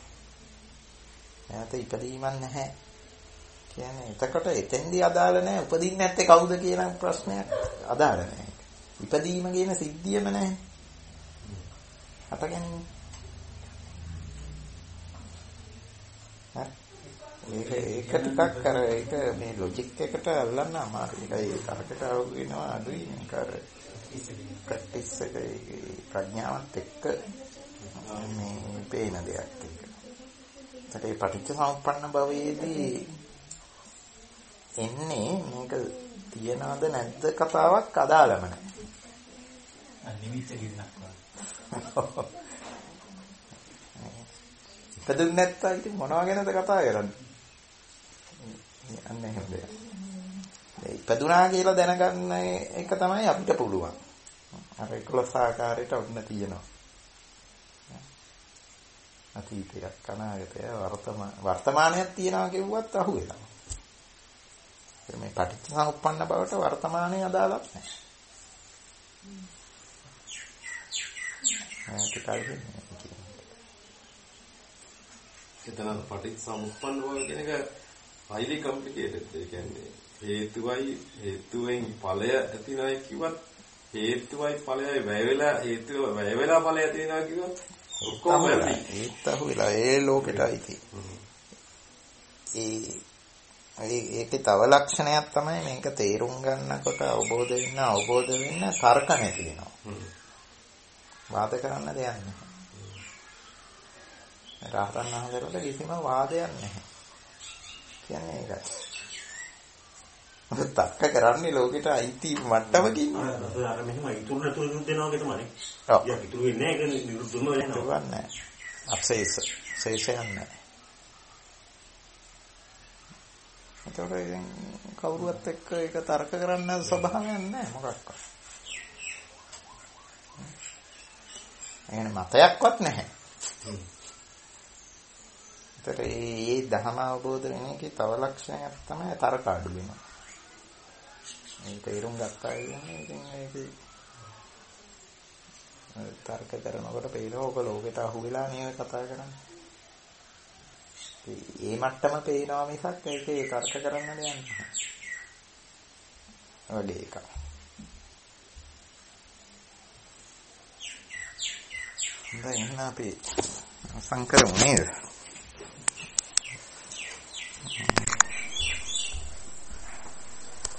Speaker 2: නැවත ඉපදීමක් නැහැ. කියන්නේ එතකොට එතෙන්දී අදාළ නැහැ. උපදින්නේ නැත්තේ කවුද කියන ප්‍රශ්නයක් අදාළ නැහැ. ඉපදීම කියන සිද්ධියම නැහැ. හට ගැනීම. ඒක ටිකක් කර ඒක මේ ලොජික් එකට අල්ලන්න අමාරුයි. ඒකයි තරකට අවු වෙනවා අඩුයි මේක අර ප්‍රැක්ටිස් එකේ ප්‍රඥාවත් එක්ක මේ පේන දෙයක් එක. ඒකේ පටිච්චසමුප්පන්න භවයේදී එන්නේ මේක තියනවද නැද්ද කතාවක් අදාළම නැහැ.
Speaker 4: නිමිත්ත ගින්නක් වගේ.
Speaker 2: ඉපදුන්නේ නැත්නම් ඉතින් මොනවා ගැනද කතා කරන්නේ? අන්න එහෙම දෙයක්. ඉපදුනා කියලා දැනගන්න එක තමයි අපිට පුළුවන්. අර 11 ආකාරයට ඔන්න තියෙනවා. අතීතයක් අනාගතය වර්තමානයක් තියෙනවා කිව්වත් අහුවෙලා. මේ පටිච්චසමුප්පන්න බවට වර්තමානයේ අදාළක් නැහැ.
Speaker 3: එතන පටිච්චසමුප්පන්න බව කියන එක highly complicated. ඒ කියන්නේ හේතුවෙන් ඵලය ඇතිවෙනයි කිව්වත් හේතුවයි ඵලයයි වැය වෙලා ඵලය ඇතිවෙනවා කිව්වත් ඔක්කොම
Speaker 2: ඒත් අහුවෙලා ඒ ලෝකෙටයි තියෙන්නේ. ඒකේ තව ලක්ෂණයක් තමයි මේක තේරුම් ගන්නකොට අවබෝධ වෙන්න තර්ක නැති වෙනවා. වාද කරන්න දෙයක් නැහැ. රහතන් වහන්සේට කිසිම වාදයක් නැහැ. කියන්නේ ඒකයි. මොකද තර්ක කරන්නේ ලෝකෙට අයිති මට්ටමකින්.
Speaker 7: අර මෙහෙම ඉතුරු නැතුව යුද්ධ වෙනවා වගේ තමයි. ඔව්. ඉතුරු වෙන්නේ නැහැ ඒක නිරුද්ධම වෙනවා.
Speaker 2: නැහැ. අපසේසයක් නැහැ. ඒතකොට කවුරුවත් එක්ක ඒක තර්ක කරන්න ස්වභාවයක් නැහැ මොකක්වත්. එහෙනම් මතයක්වත් නැහැ. ඒතර මේ ධර්ම අවබෝධ වෙන එකේ තව ලක්ෂණයක් තමයි තර්ක අඩු වෙනවා. මේ තේරුම් ගත්තා කියන්නේ ඉතින් ඒකේ තර්ක කරනකොට පේනවා ඔක ලෝකෙට අහු වෙලා නේ කතා කරන්නේ. ඒ මට්ටම පේනවා මිසක් ඒකේ තර්ක කරන්න දෙයක් නැහැ. වගේ එකක්. දැන් අපි සංකරමු නේද?